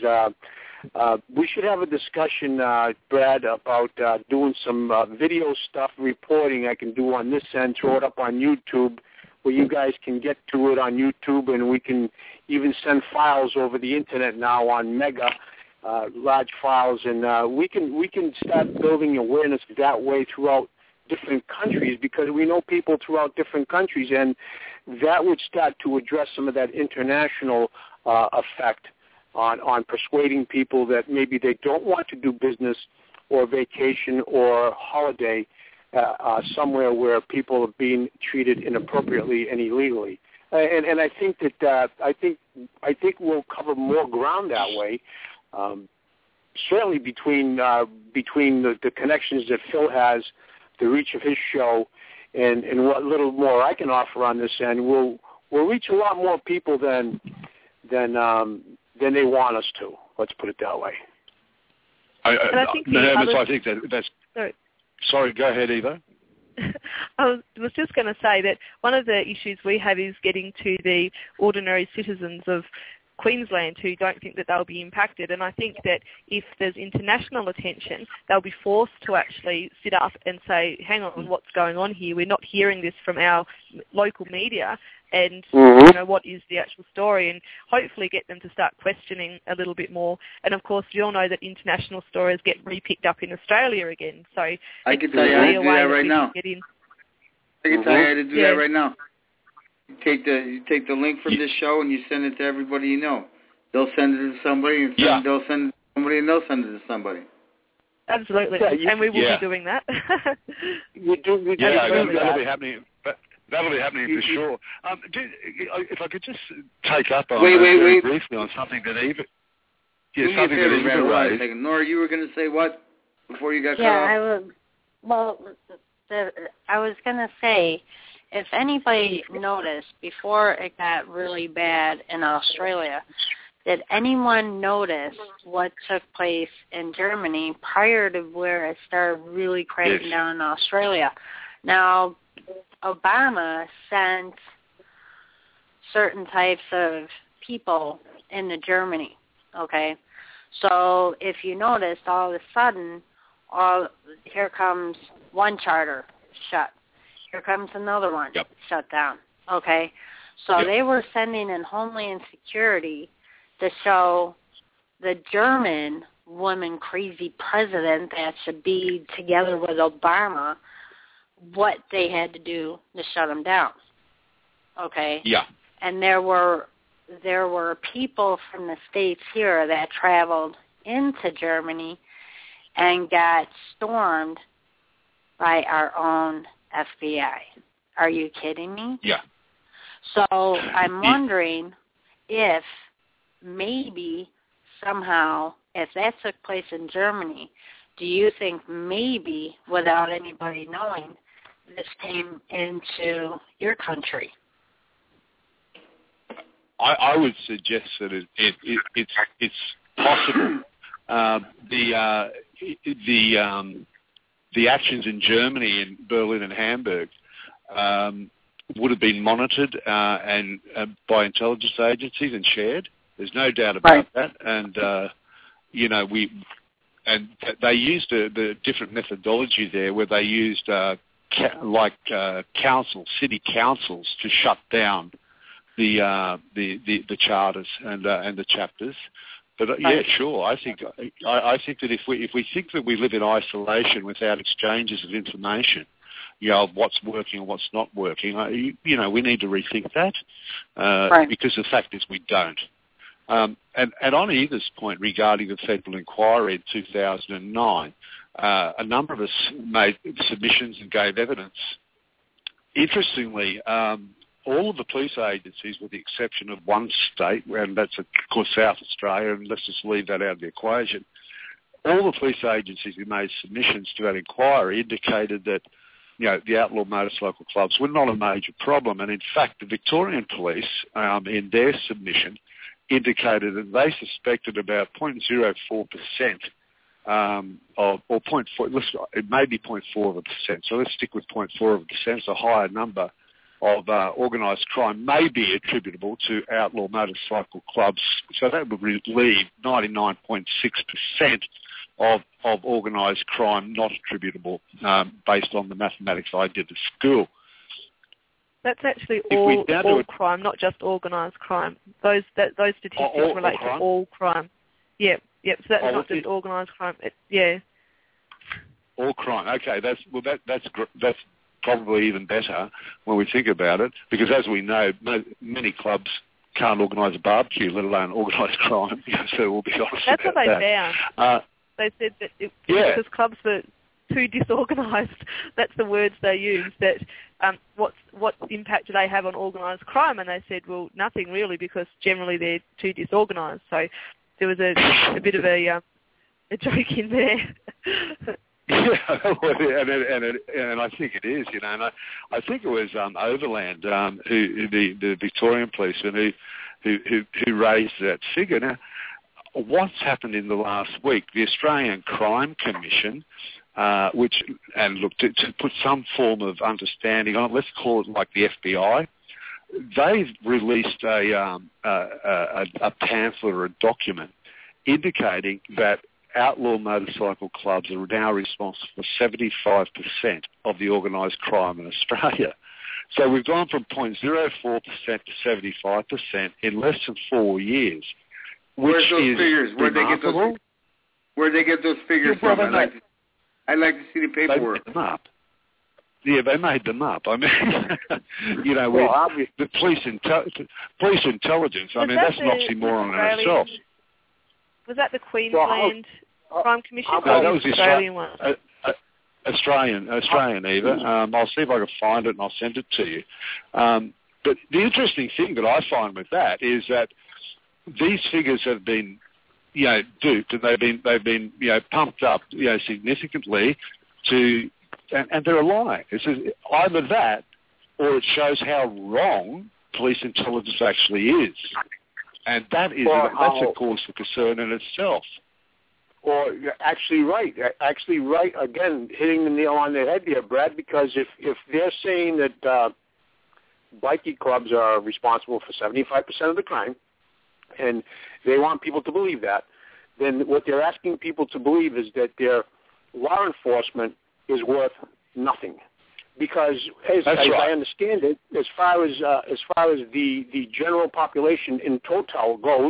we should have a discussion, Brad, about doing some video stuff, reporting I can do on this end, throw it up on YouTube, where you guys can get to it on YouTube, and we can even send files over the internet now on mega large files, and we can start building awareness that way throughout different countries, because we know people throughout different countries, and that would start to address some of that international effect on persuading people that maybe they don't want to do business or vacation or holiday somewhere where people are being treated inappropriately and illegally. And I think that I think we'll cover more ground that way. Certainly between the connections that Phil has, the reach of his show, and what little more I can offer on this end, we'll reach a lot more people than they want us to. Let's put it that way. I think that's. Sorry, go ahead, Eva. I was just going to say that one of the issues we have is getting to the ordinary citizens of Queensland who don't think that they'll be impacted. And I think that if there's international attention, they'll be forced to actually sit up and say, hang on, what's going on here? We're not hearing this from our local media. And what is the actual story, and hopefully get them to start questioning a little bit more. And of course, we all know that international stories get re-picked up in Australia again. So I can tell you how to do that right now. I can tell you how to do that right now. You take the link from this show and you send it to everybody you know. They'll send it to somebody, and they'll send it to somebody, and they'll send it to somebody. Absolutely, and we will be doing that. We do. That'll be happening. That'll be happening for sure. If I could just take up on very briefly on something that Eva raised. Nora, you were going to say what before you got cut off? I was going to say, if anybody noticed before it got really bad in Australia, did anyone notice what took place in Germany prior to where it started really cracking down in Australia? Now, Obama sent certain types of people into Germany, okay? So if you noticed, all of a sudden, here comes one charter shut. Here comes another one shut down, okay? So they were sending in Homeland Security to show the German woman crazy president that should be together with Obama what they had to do to shut them down. Okay? Yeah. And there were people from the States here that traveled into Germany and got stormed by our own FBI. Are you kidding me? Yeah. So I'm wondering if maybe somehow, if that took place in Germany, do you think maybe without anybody knowing, this came into your country? I would suggest that it's possible. The actions in Germany, in Berlin and Hamburg, would have been monitored and by intelligence agencies and shared. There's no doubt about that. And they used the different methodology there, where they used city councils to shut down the charters and the chapters. But sure. I think that if we think that we live in isolation without exchanges of information, of what's working and what's not working, we need to rethink that because the fact is we don't. And on Eva's point regarding the federal inquiry in 2009, a number of us made submissions and gave evidence. Interestingly, all of the police agencies, with the exception of one state, and that's, of course, South Australia, and let's just leave that out of the equation, all the police agencies who made submissions to that inquiry indicated that, the outlaw motorcycle clubs were not a major problem. And in fact, the Victorian police, in their submission, indicated that they suspected about 0.04% or 0.4, it may be 0.4%, so let's stick with 0.4%, it's a higher number of organised crime may be attributable to outlaw motorcycle clubs. So that would leave 99.6% of organised crime not attributable based on the mathematics I did at school. That's actually all crime, not just organised crime. Those statistics relate to all crime. Yep. So that's not just organised crime. All crime. Okay, that's probably even better when we think about it, because as we know, many clubs can't organise a barbecue, let alone organise crime. So we'll be honest. That's about what they that. found. They said that because clubs were too disorganised, that's the words they used, that what impact do they have on organised crime? And they said, well, nothing really, because generally they're too disorganised. So there was a bit of a joke in there. And I think it is, and I think it was Overland, the Victorian policeman who raised that figure. Now, what's happened in the last week? The Australian Crime Commission, to put some form of understanding on it, let's call it like the FBI, they've released a pamphlet or a document indicating that outlaw motorcycle clubs are now responsible for 75% of the organised crime in Australia. So we've gone from 0.04% to 75% in less than 4 years. Where's those figures? Where'd they get those figures from? I'd like to see the paperwork. They made them up. Yeah, they made them up. I mean, the police intelligence. I mean, that's an oxymoron in itself. Was that the Queensland Crime Commission? No, that was the Australian one. Australian, Eva. I'll see if I can find it and I'll send it to you. But the interesting thing that I find with that is that these figures have been, duped, and they've been, pumped up, significantly to, and they're a lie. It's either that, or it shows how wrong police intelligence actually is, and that's a cause for concern in itself. Or actually right. Again, hitting the nail on the head there, Brad, because if they're saying that bikie clubs are responsible for 75% of the crime, and they want people to believe that, then what they're asking people to believe is that their law enforcement is worth nothing. Because as I understand it, as far as the general population in total goes,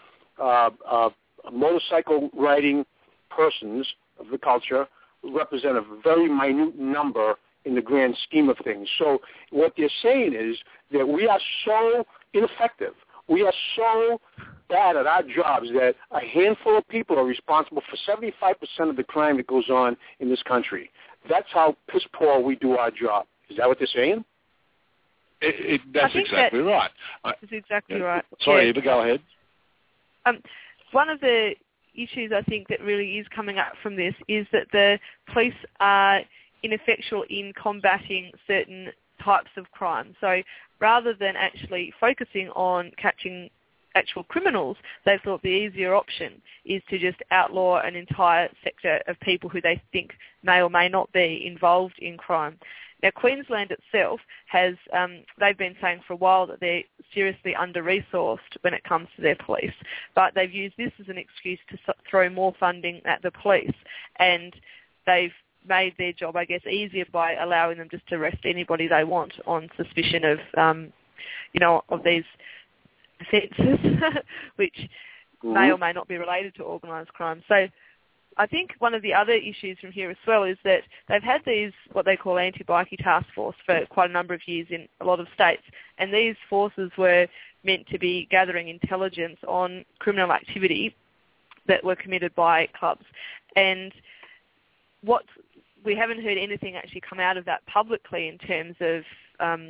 motorcycle riding persons of the culture represent a very minute number in the grand scheme of things. So what they're saying is that we are so ineffective, we are so bad at our jobs that a handful of people are responsible for 75% of the crime that goes on in this country. That's how piss poor we do our job. Is that what they're saying? That's exactly right. That's exactly right. Sorry, Eva, go ahead. One of the issues I think that really is coming up from this is that the police are ineffectual in combating certain types of crime. So rather than actually focusing on catching actual criminals, they thought the easier option is to just outlaw an entire sector of people who they think may or may not be involved in crime. Now, Queensland itself has, they've been saying for a while that they're seriously under-resourced when it comes to their police, but they've used this as an excuse to throw more funding at the police, and they've made their job, I guess, easier by allowing them just to arrest anybody they want on suspicion of, of these offences, which may or may not be related to organised crime. So I think one of the other issues from here as well is that they've had these, what they call anti-bikie task force for quite a number of years in a lot of states, and these forces were meant to be gathering intelligence on criminal activity that were committed by clubs. And we haven't heard anything actually come out of that publicly in terms of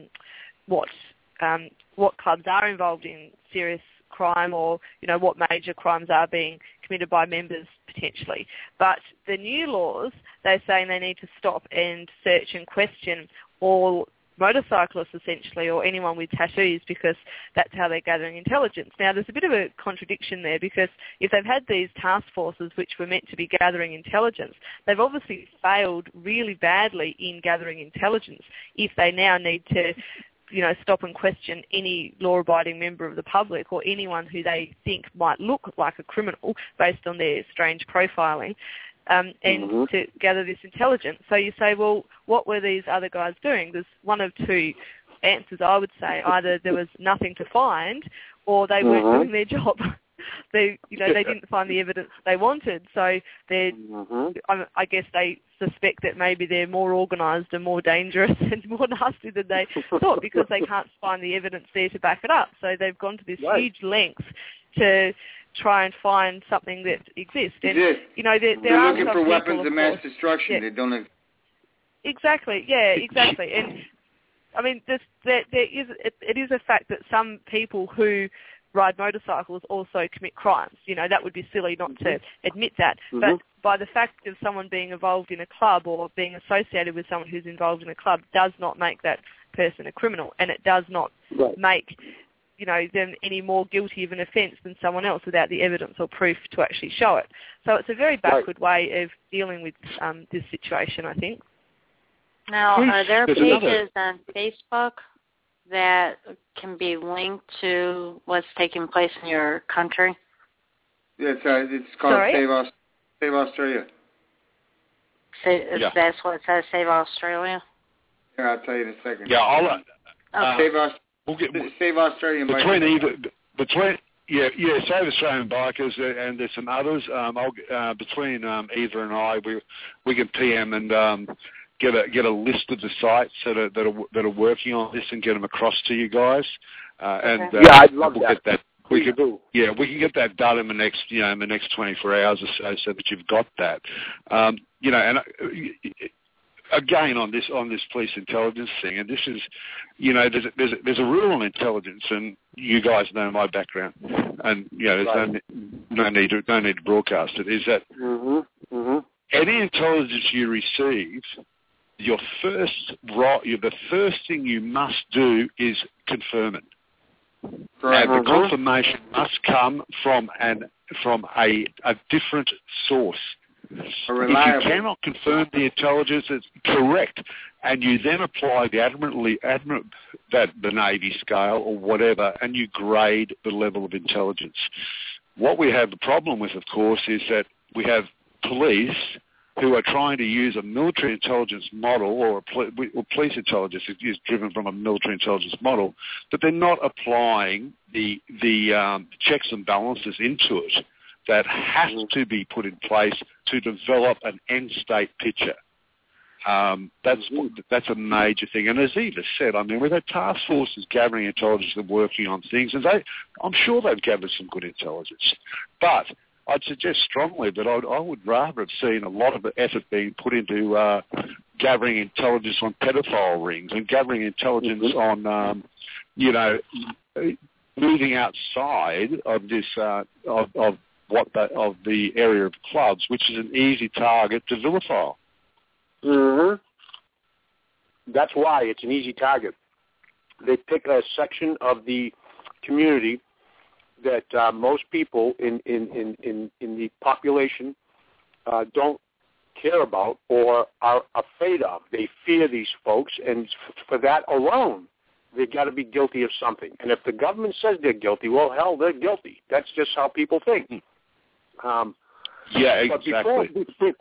what clubs are involved in serious crime, or what major crimes are being committed by members potentially. But the new laws, they're saying they need to stop and search and question all motorcyclists essentially, or anyone with tattoos, because that's how they're gathering intelligence. Now, there's a bit of a contradiction there, because if they've had these task forces which were meant to be gathering intelligence, they've obviously failed really badly in gathering intelligence if they now need to stop and question any law-abiding member of the public, or anyone who they think might look like a criminal based on their strange profiling, and to gather this intelligence. So you say, well, what were these other guys doing? There's one of two answers, I would say. Either there was nothing to find, or they weren't doing their job. They didn't find the evidence they wanted, so I guess they suspect that maybe they're more organised and more dangerous and more nasty than they thought, because they can't find the evidence there to back it up. So they've gone to this huge length to try and find something that exists. And they're looking for weapons of mass destruction. Yeah. They don't have... Exactly. Yeah. Exactly. And I mean, it is a fact that some people who ride motorcycles also commit crimes. That would be silly not to admit that. But by the fact of someone being involved in a club, or being associated with someone who's involved in a club, does not make that person a criminal, and it does not make them any more guilty of an offence than someone else without the evidence or proof to actually show it. So it's a very backward way of dealing with this situation, I think. Now, are there pages on Facebook that can be linked to what's taking place in your country? Yeah, it's called Save Australia. That's what it says, Save Australia? Here, I'll tell you in a second. Yeah, I'll Save Australian between Save Australian Bikers, and there's some others. Between Eva and I, we can PM and get a list of the sites that are working on this and get them across to you guys. I'd love that. We can get that done in the next 24 hours or so that you've got that. Again, on this police intelligence thing, and this is, there's a rule on intelligence, and you guys know my background, and there's no need to broadcast it. Is that any intelligence you receive, the first thing you must do is confirm it. And the confirmation must come from a different source. If you cannot confirm the intelligence is correct, and you then apply the Navy scale or whatever, and you grade the level of intelligence. What we have the problem with, of course, is that we have police who are trying to use a military intelligence model, or police intelligence is driven from a military intelligence model, but they're not applying the checks and balances into it that has to be put in place to develop an end state picture. That's a major thing. And as Eva said, I mean, we've had task forces gathering intelligence and working on things, and I'm sure they've gathered some good intelligence. But I'd suggest strongly that I would rather have seen a lot of effort being put into gathering intelligence on pedophile rings and gathering intelligence on, moving outside of this of the area of clubs, which is an easy target to vilify. That's why it's an easy target. They pick a section of the community that most people in the population don't care about or are afraid of. They fear these folks, and for that alone, they've got to be guilty of something. And if the government says they're guilty, well, hell, they're guilty. That's just how people think. Exactly.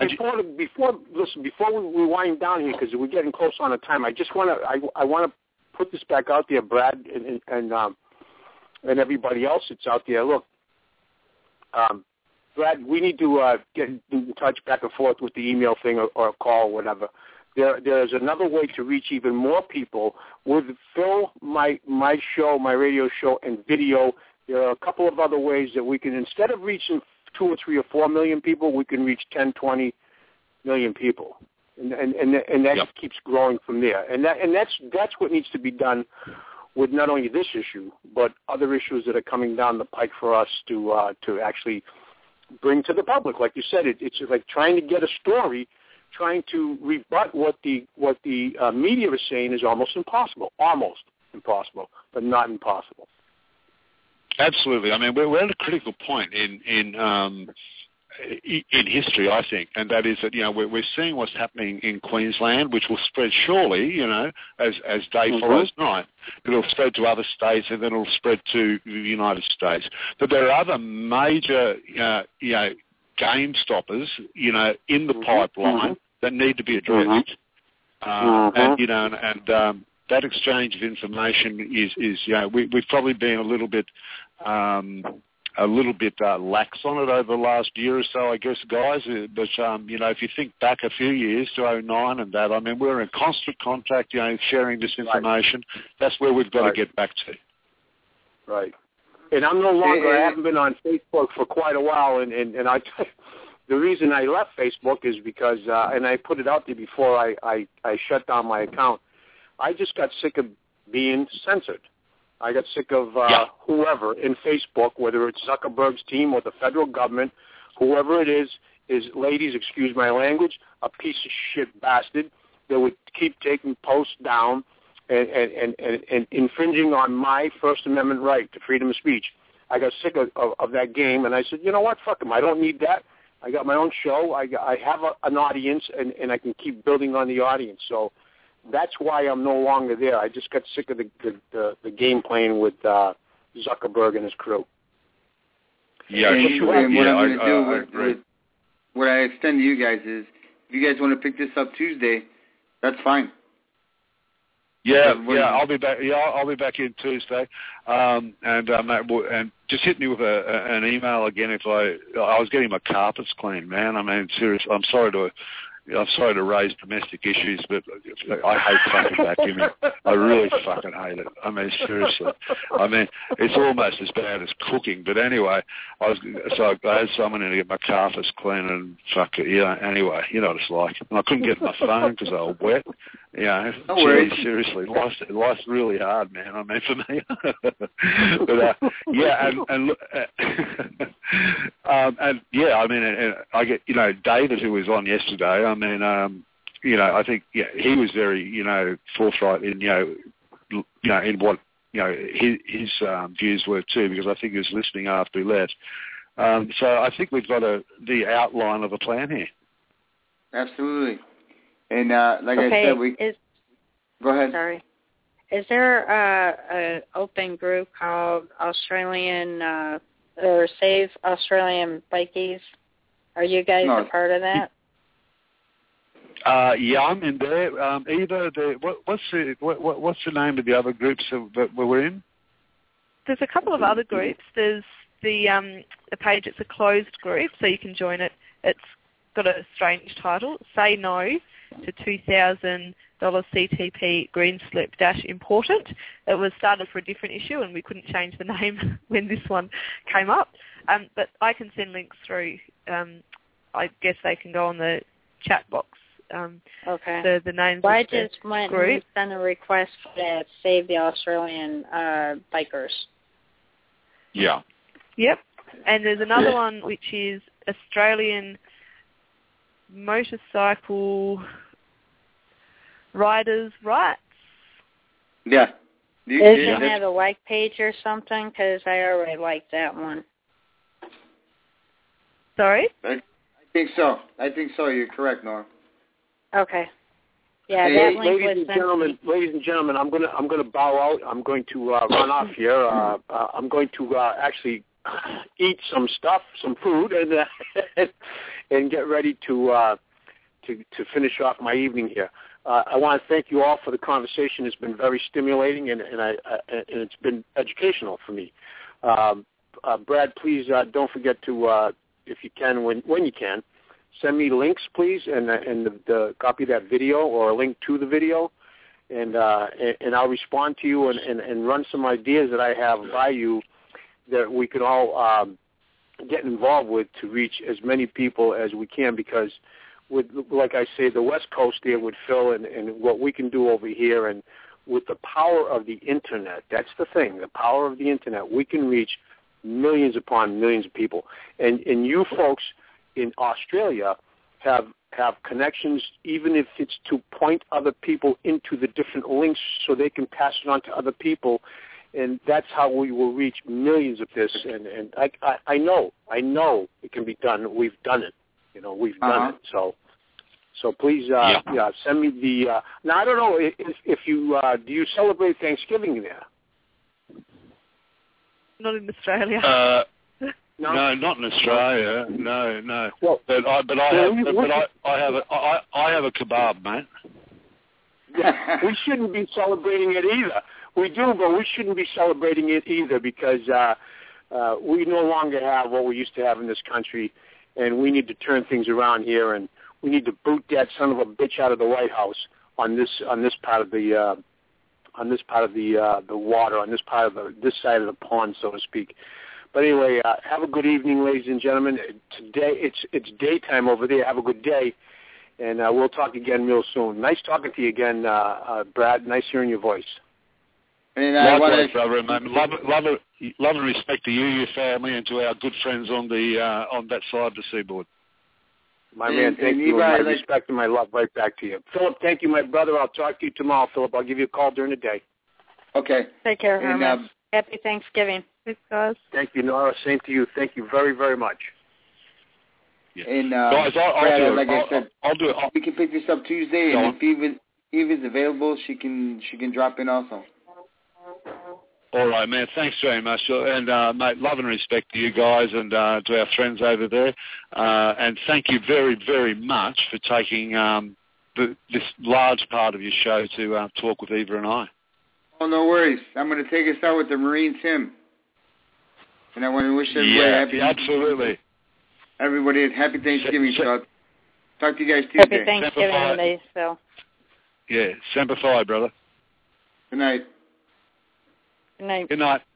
Before we wind down here, because we're getting close on the time, I just want to put this back out there, Brad, and everybody else that's out there. Look, Brad, we need to get in touch back and forth with the email thing or a call, whatever. There's another way to reach even more people with Phil, my show, my radio show, and video. There are a couple of other ways that we can, instead of reaching 2 or 3 or 4 million people, we can reach 10, 20 million people, and that keeps growing from there. And that's what needs to be done with not only this issue, but other issues that are coming down the pike for us to actually bring to the public. Like you said, it's like trying to get a story, trying to rebut what the media is saying is almost impossible, but not impossible. Absolutely. I mean, we're at a critical point in history, I think, and that is that we're seeing what's happening in Queensland, which will spread surely, as day follows night. It'll spread to other states, and then it'll spread to the United States. But there are other major, game stoppers, in the pipeline that need to be addressed, and that exchange of information is we've probably been a little bit lax on it over the last year or so, I guess, guys. But if you think back a few years to 2009 and that, I mean, we're in constant contact, sharing this information. Right. That's where we've got to get back to. Right. And I'm no longer. I haven't been on Facebook for quite a while, and the reason I left Facebook is because, and I put it out there before I shut down my account. I just got sick of being censored. I got sick of whoever in Facebook, whether it's Zuckerberg's team or the federal government, whoever it is, ladies, excuse my language, a piece of shit bastard that would keep taking posts down and infringing on my First Amendment right to freedom of speech. I got sick of that game, and I said, you know what, fuck them. I don't need that. I got my own show. I have an audience, and I can keep building on the audience. So that's why I'm no longer there. I just got sick of the game playing with Zuckerberg and his crew. Yeah, what I extend to you guys is, if you guys want to pick this up Tuesday, that's fine. I'll be back. I'll be back in Tuesday, and just hit me with an email again if I was getting my carpets cleaned, man. I mean, seriously, I'm sorry to raise domestic issues, but I hate fucking vacuuming. I really fucking hate it. I mean, seriously. I mean, it's almost as bad as cooking. But anyway, I had someone in to get my carpets clean and fuck it. Yeah. Anyway, you know what it's like. And I couldn't get my phone because I was wet. Yeah. Geez, seriously, life's really hard, man. I mean, for me. But I mean, and I get David, who was on yesterday. I mean, I think he was very forthright in in what his views were too, because I think he was listening after he left. So I think we've got the outline of a plan here. Absolutely. And like I said, go ahead. Sorry. Is there an open group called Australian or Save Australian Bikies? Are you guys a part of that? Yeah, I'm in there. What's the name of the other groups that we're in? There's a couple of other groups. There's the page. It's a closed group, so you can join it. It's got a strange title: Say No to $2,000 CTP green slip - important. It was started for a different issue, and we couldn't change the name when this one came up. But I can send links through. I guess they can go on the chat box. Okay. The names. Well, I just went and sent a request for that Save the Australian Bikers. Yeah. Yep. And there's another one which is Australian Motorcycle Riders' Rights. Yeah. Does it have a like page or something? Because I already liked that one. Sorry? I think so. You're correct, Norm. Okay. Yeah, that link was sent. Ladies and gentlemen, I'm gonna bow out. I'm going to run off here. I'm going to actually eat some food, and get ready to finish off my evening here. I want to thank you all for the conversation. It's been very stimulating, and it's been educational for me. Brad, please don't forget to, if you can, when you can, send me links, please, and the copy of that video or a link to the video, and I'll respond to you and run some ideas that I have by you that we can all get involved with to reach as many people as we can, because like I say, the West Coast there with Phil and what we can do over here, and with the power of the Internet, that's the thing, the power of the Internet, we can reach millions upon millions of people. And you folks in Australia have connections, even if it's to point other people into the different links so they can pass it on to other people. And that's how we will reach millions of this. And I know it can be done. We've done it. We've done it. So please, send me the. Now I don't know if you do you celebrate Thanksgiving there? Not in Australia. No, not in Australia. No. Well, but I have a kebab, mate. Yeah, we shouldn't be celebrating it either. We do, but we shouldn't be celebrating it either, because we no longer have what we used to have in this country, and we need to turn things around here, and we need to boot that son of a bitch out of the White House on this part of the water, on this part of this side of the pond, so to speak. But anyway, have a good evening, ladies and gentlemen. Today it's daytime over there. Have a good day, and we'll talk again real soon. Nice talking to you again, Brad. Nice hearing your voice. And likewise, brother, love and respect to you, your family, and to our good friends on that side of the seaboard. My man, thank you. My respect and my love right back to you. Philip, thank you, my brother. I'll talk to you tomorrow, Philip. I'll give you a call during the day. Okay. Take care, Herman. Happy Thanksgiving. Thanks, guys. Thank you, Nora. Same to you. Thank you very, very much. Yeah. And guys, Brad, I said, I'll do it. We can pick this up Tuesday, and Eva's available, she can drop in also. All right, man. Thanks very much. And, mate, love and respect to you guys and to our friends over there. And thank you very, very much for taking this large part of your show to talk with Eva and I. Oh, no worries. I'm going to take us out with the Marine Sim. And I want to wish everybody everybody a happy Thanksgiving. So talk to you guys Tuesday. Happy Thanksgiving, ladies, Phil. Yeah, Semper Fi, brother. Good night. Good night. Good night.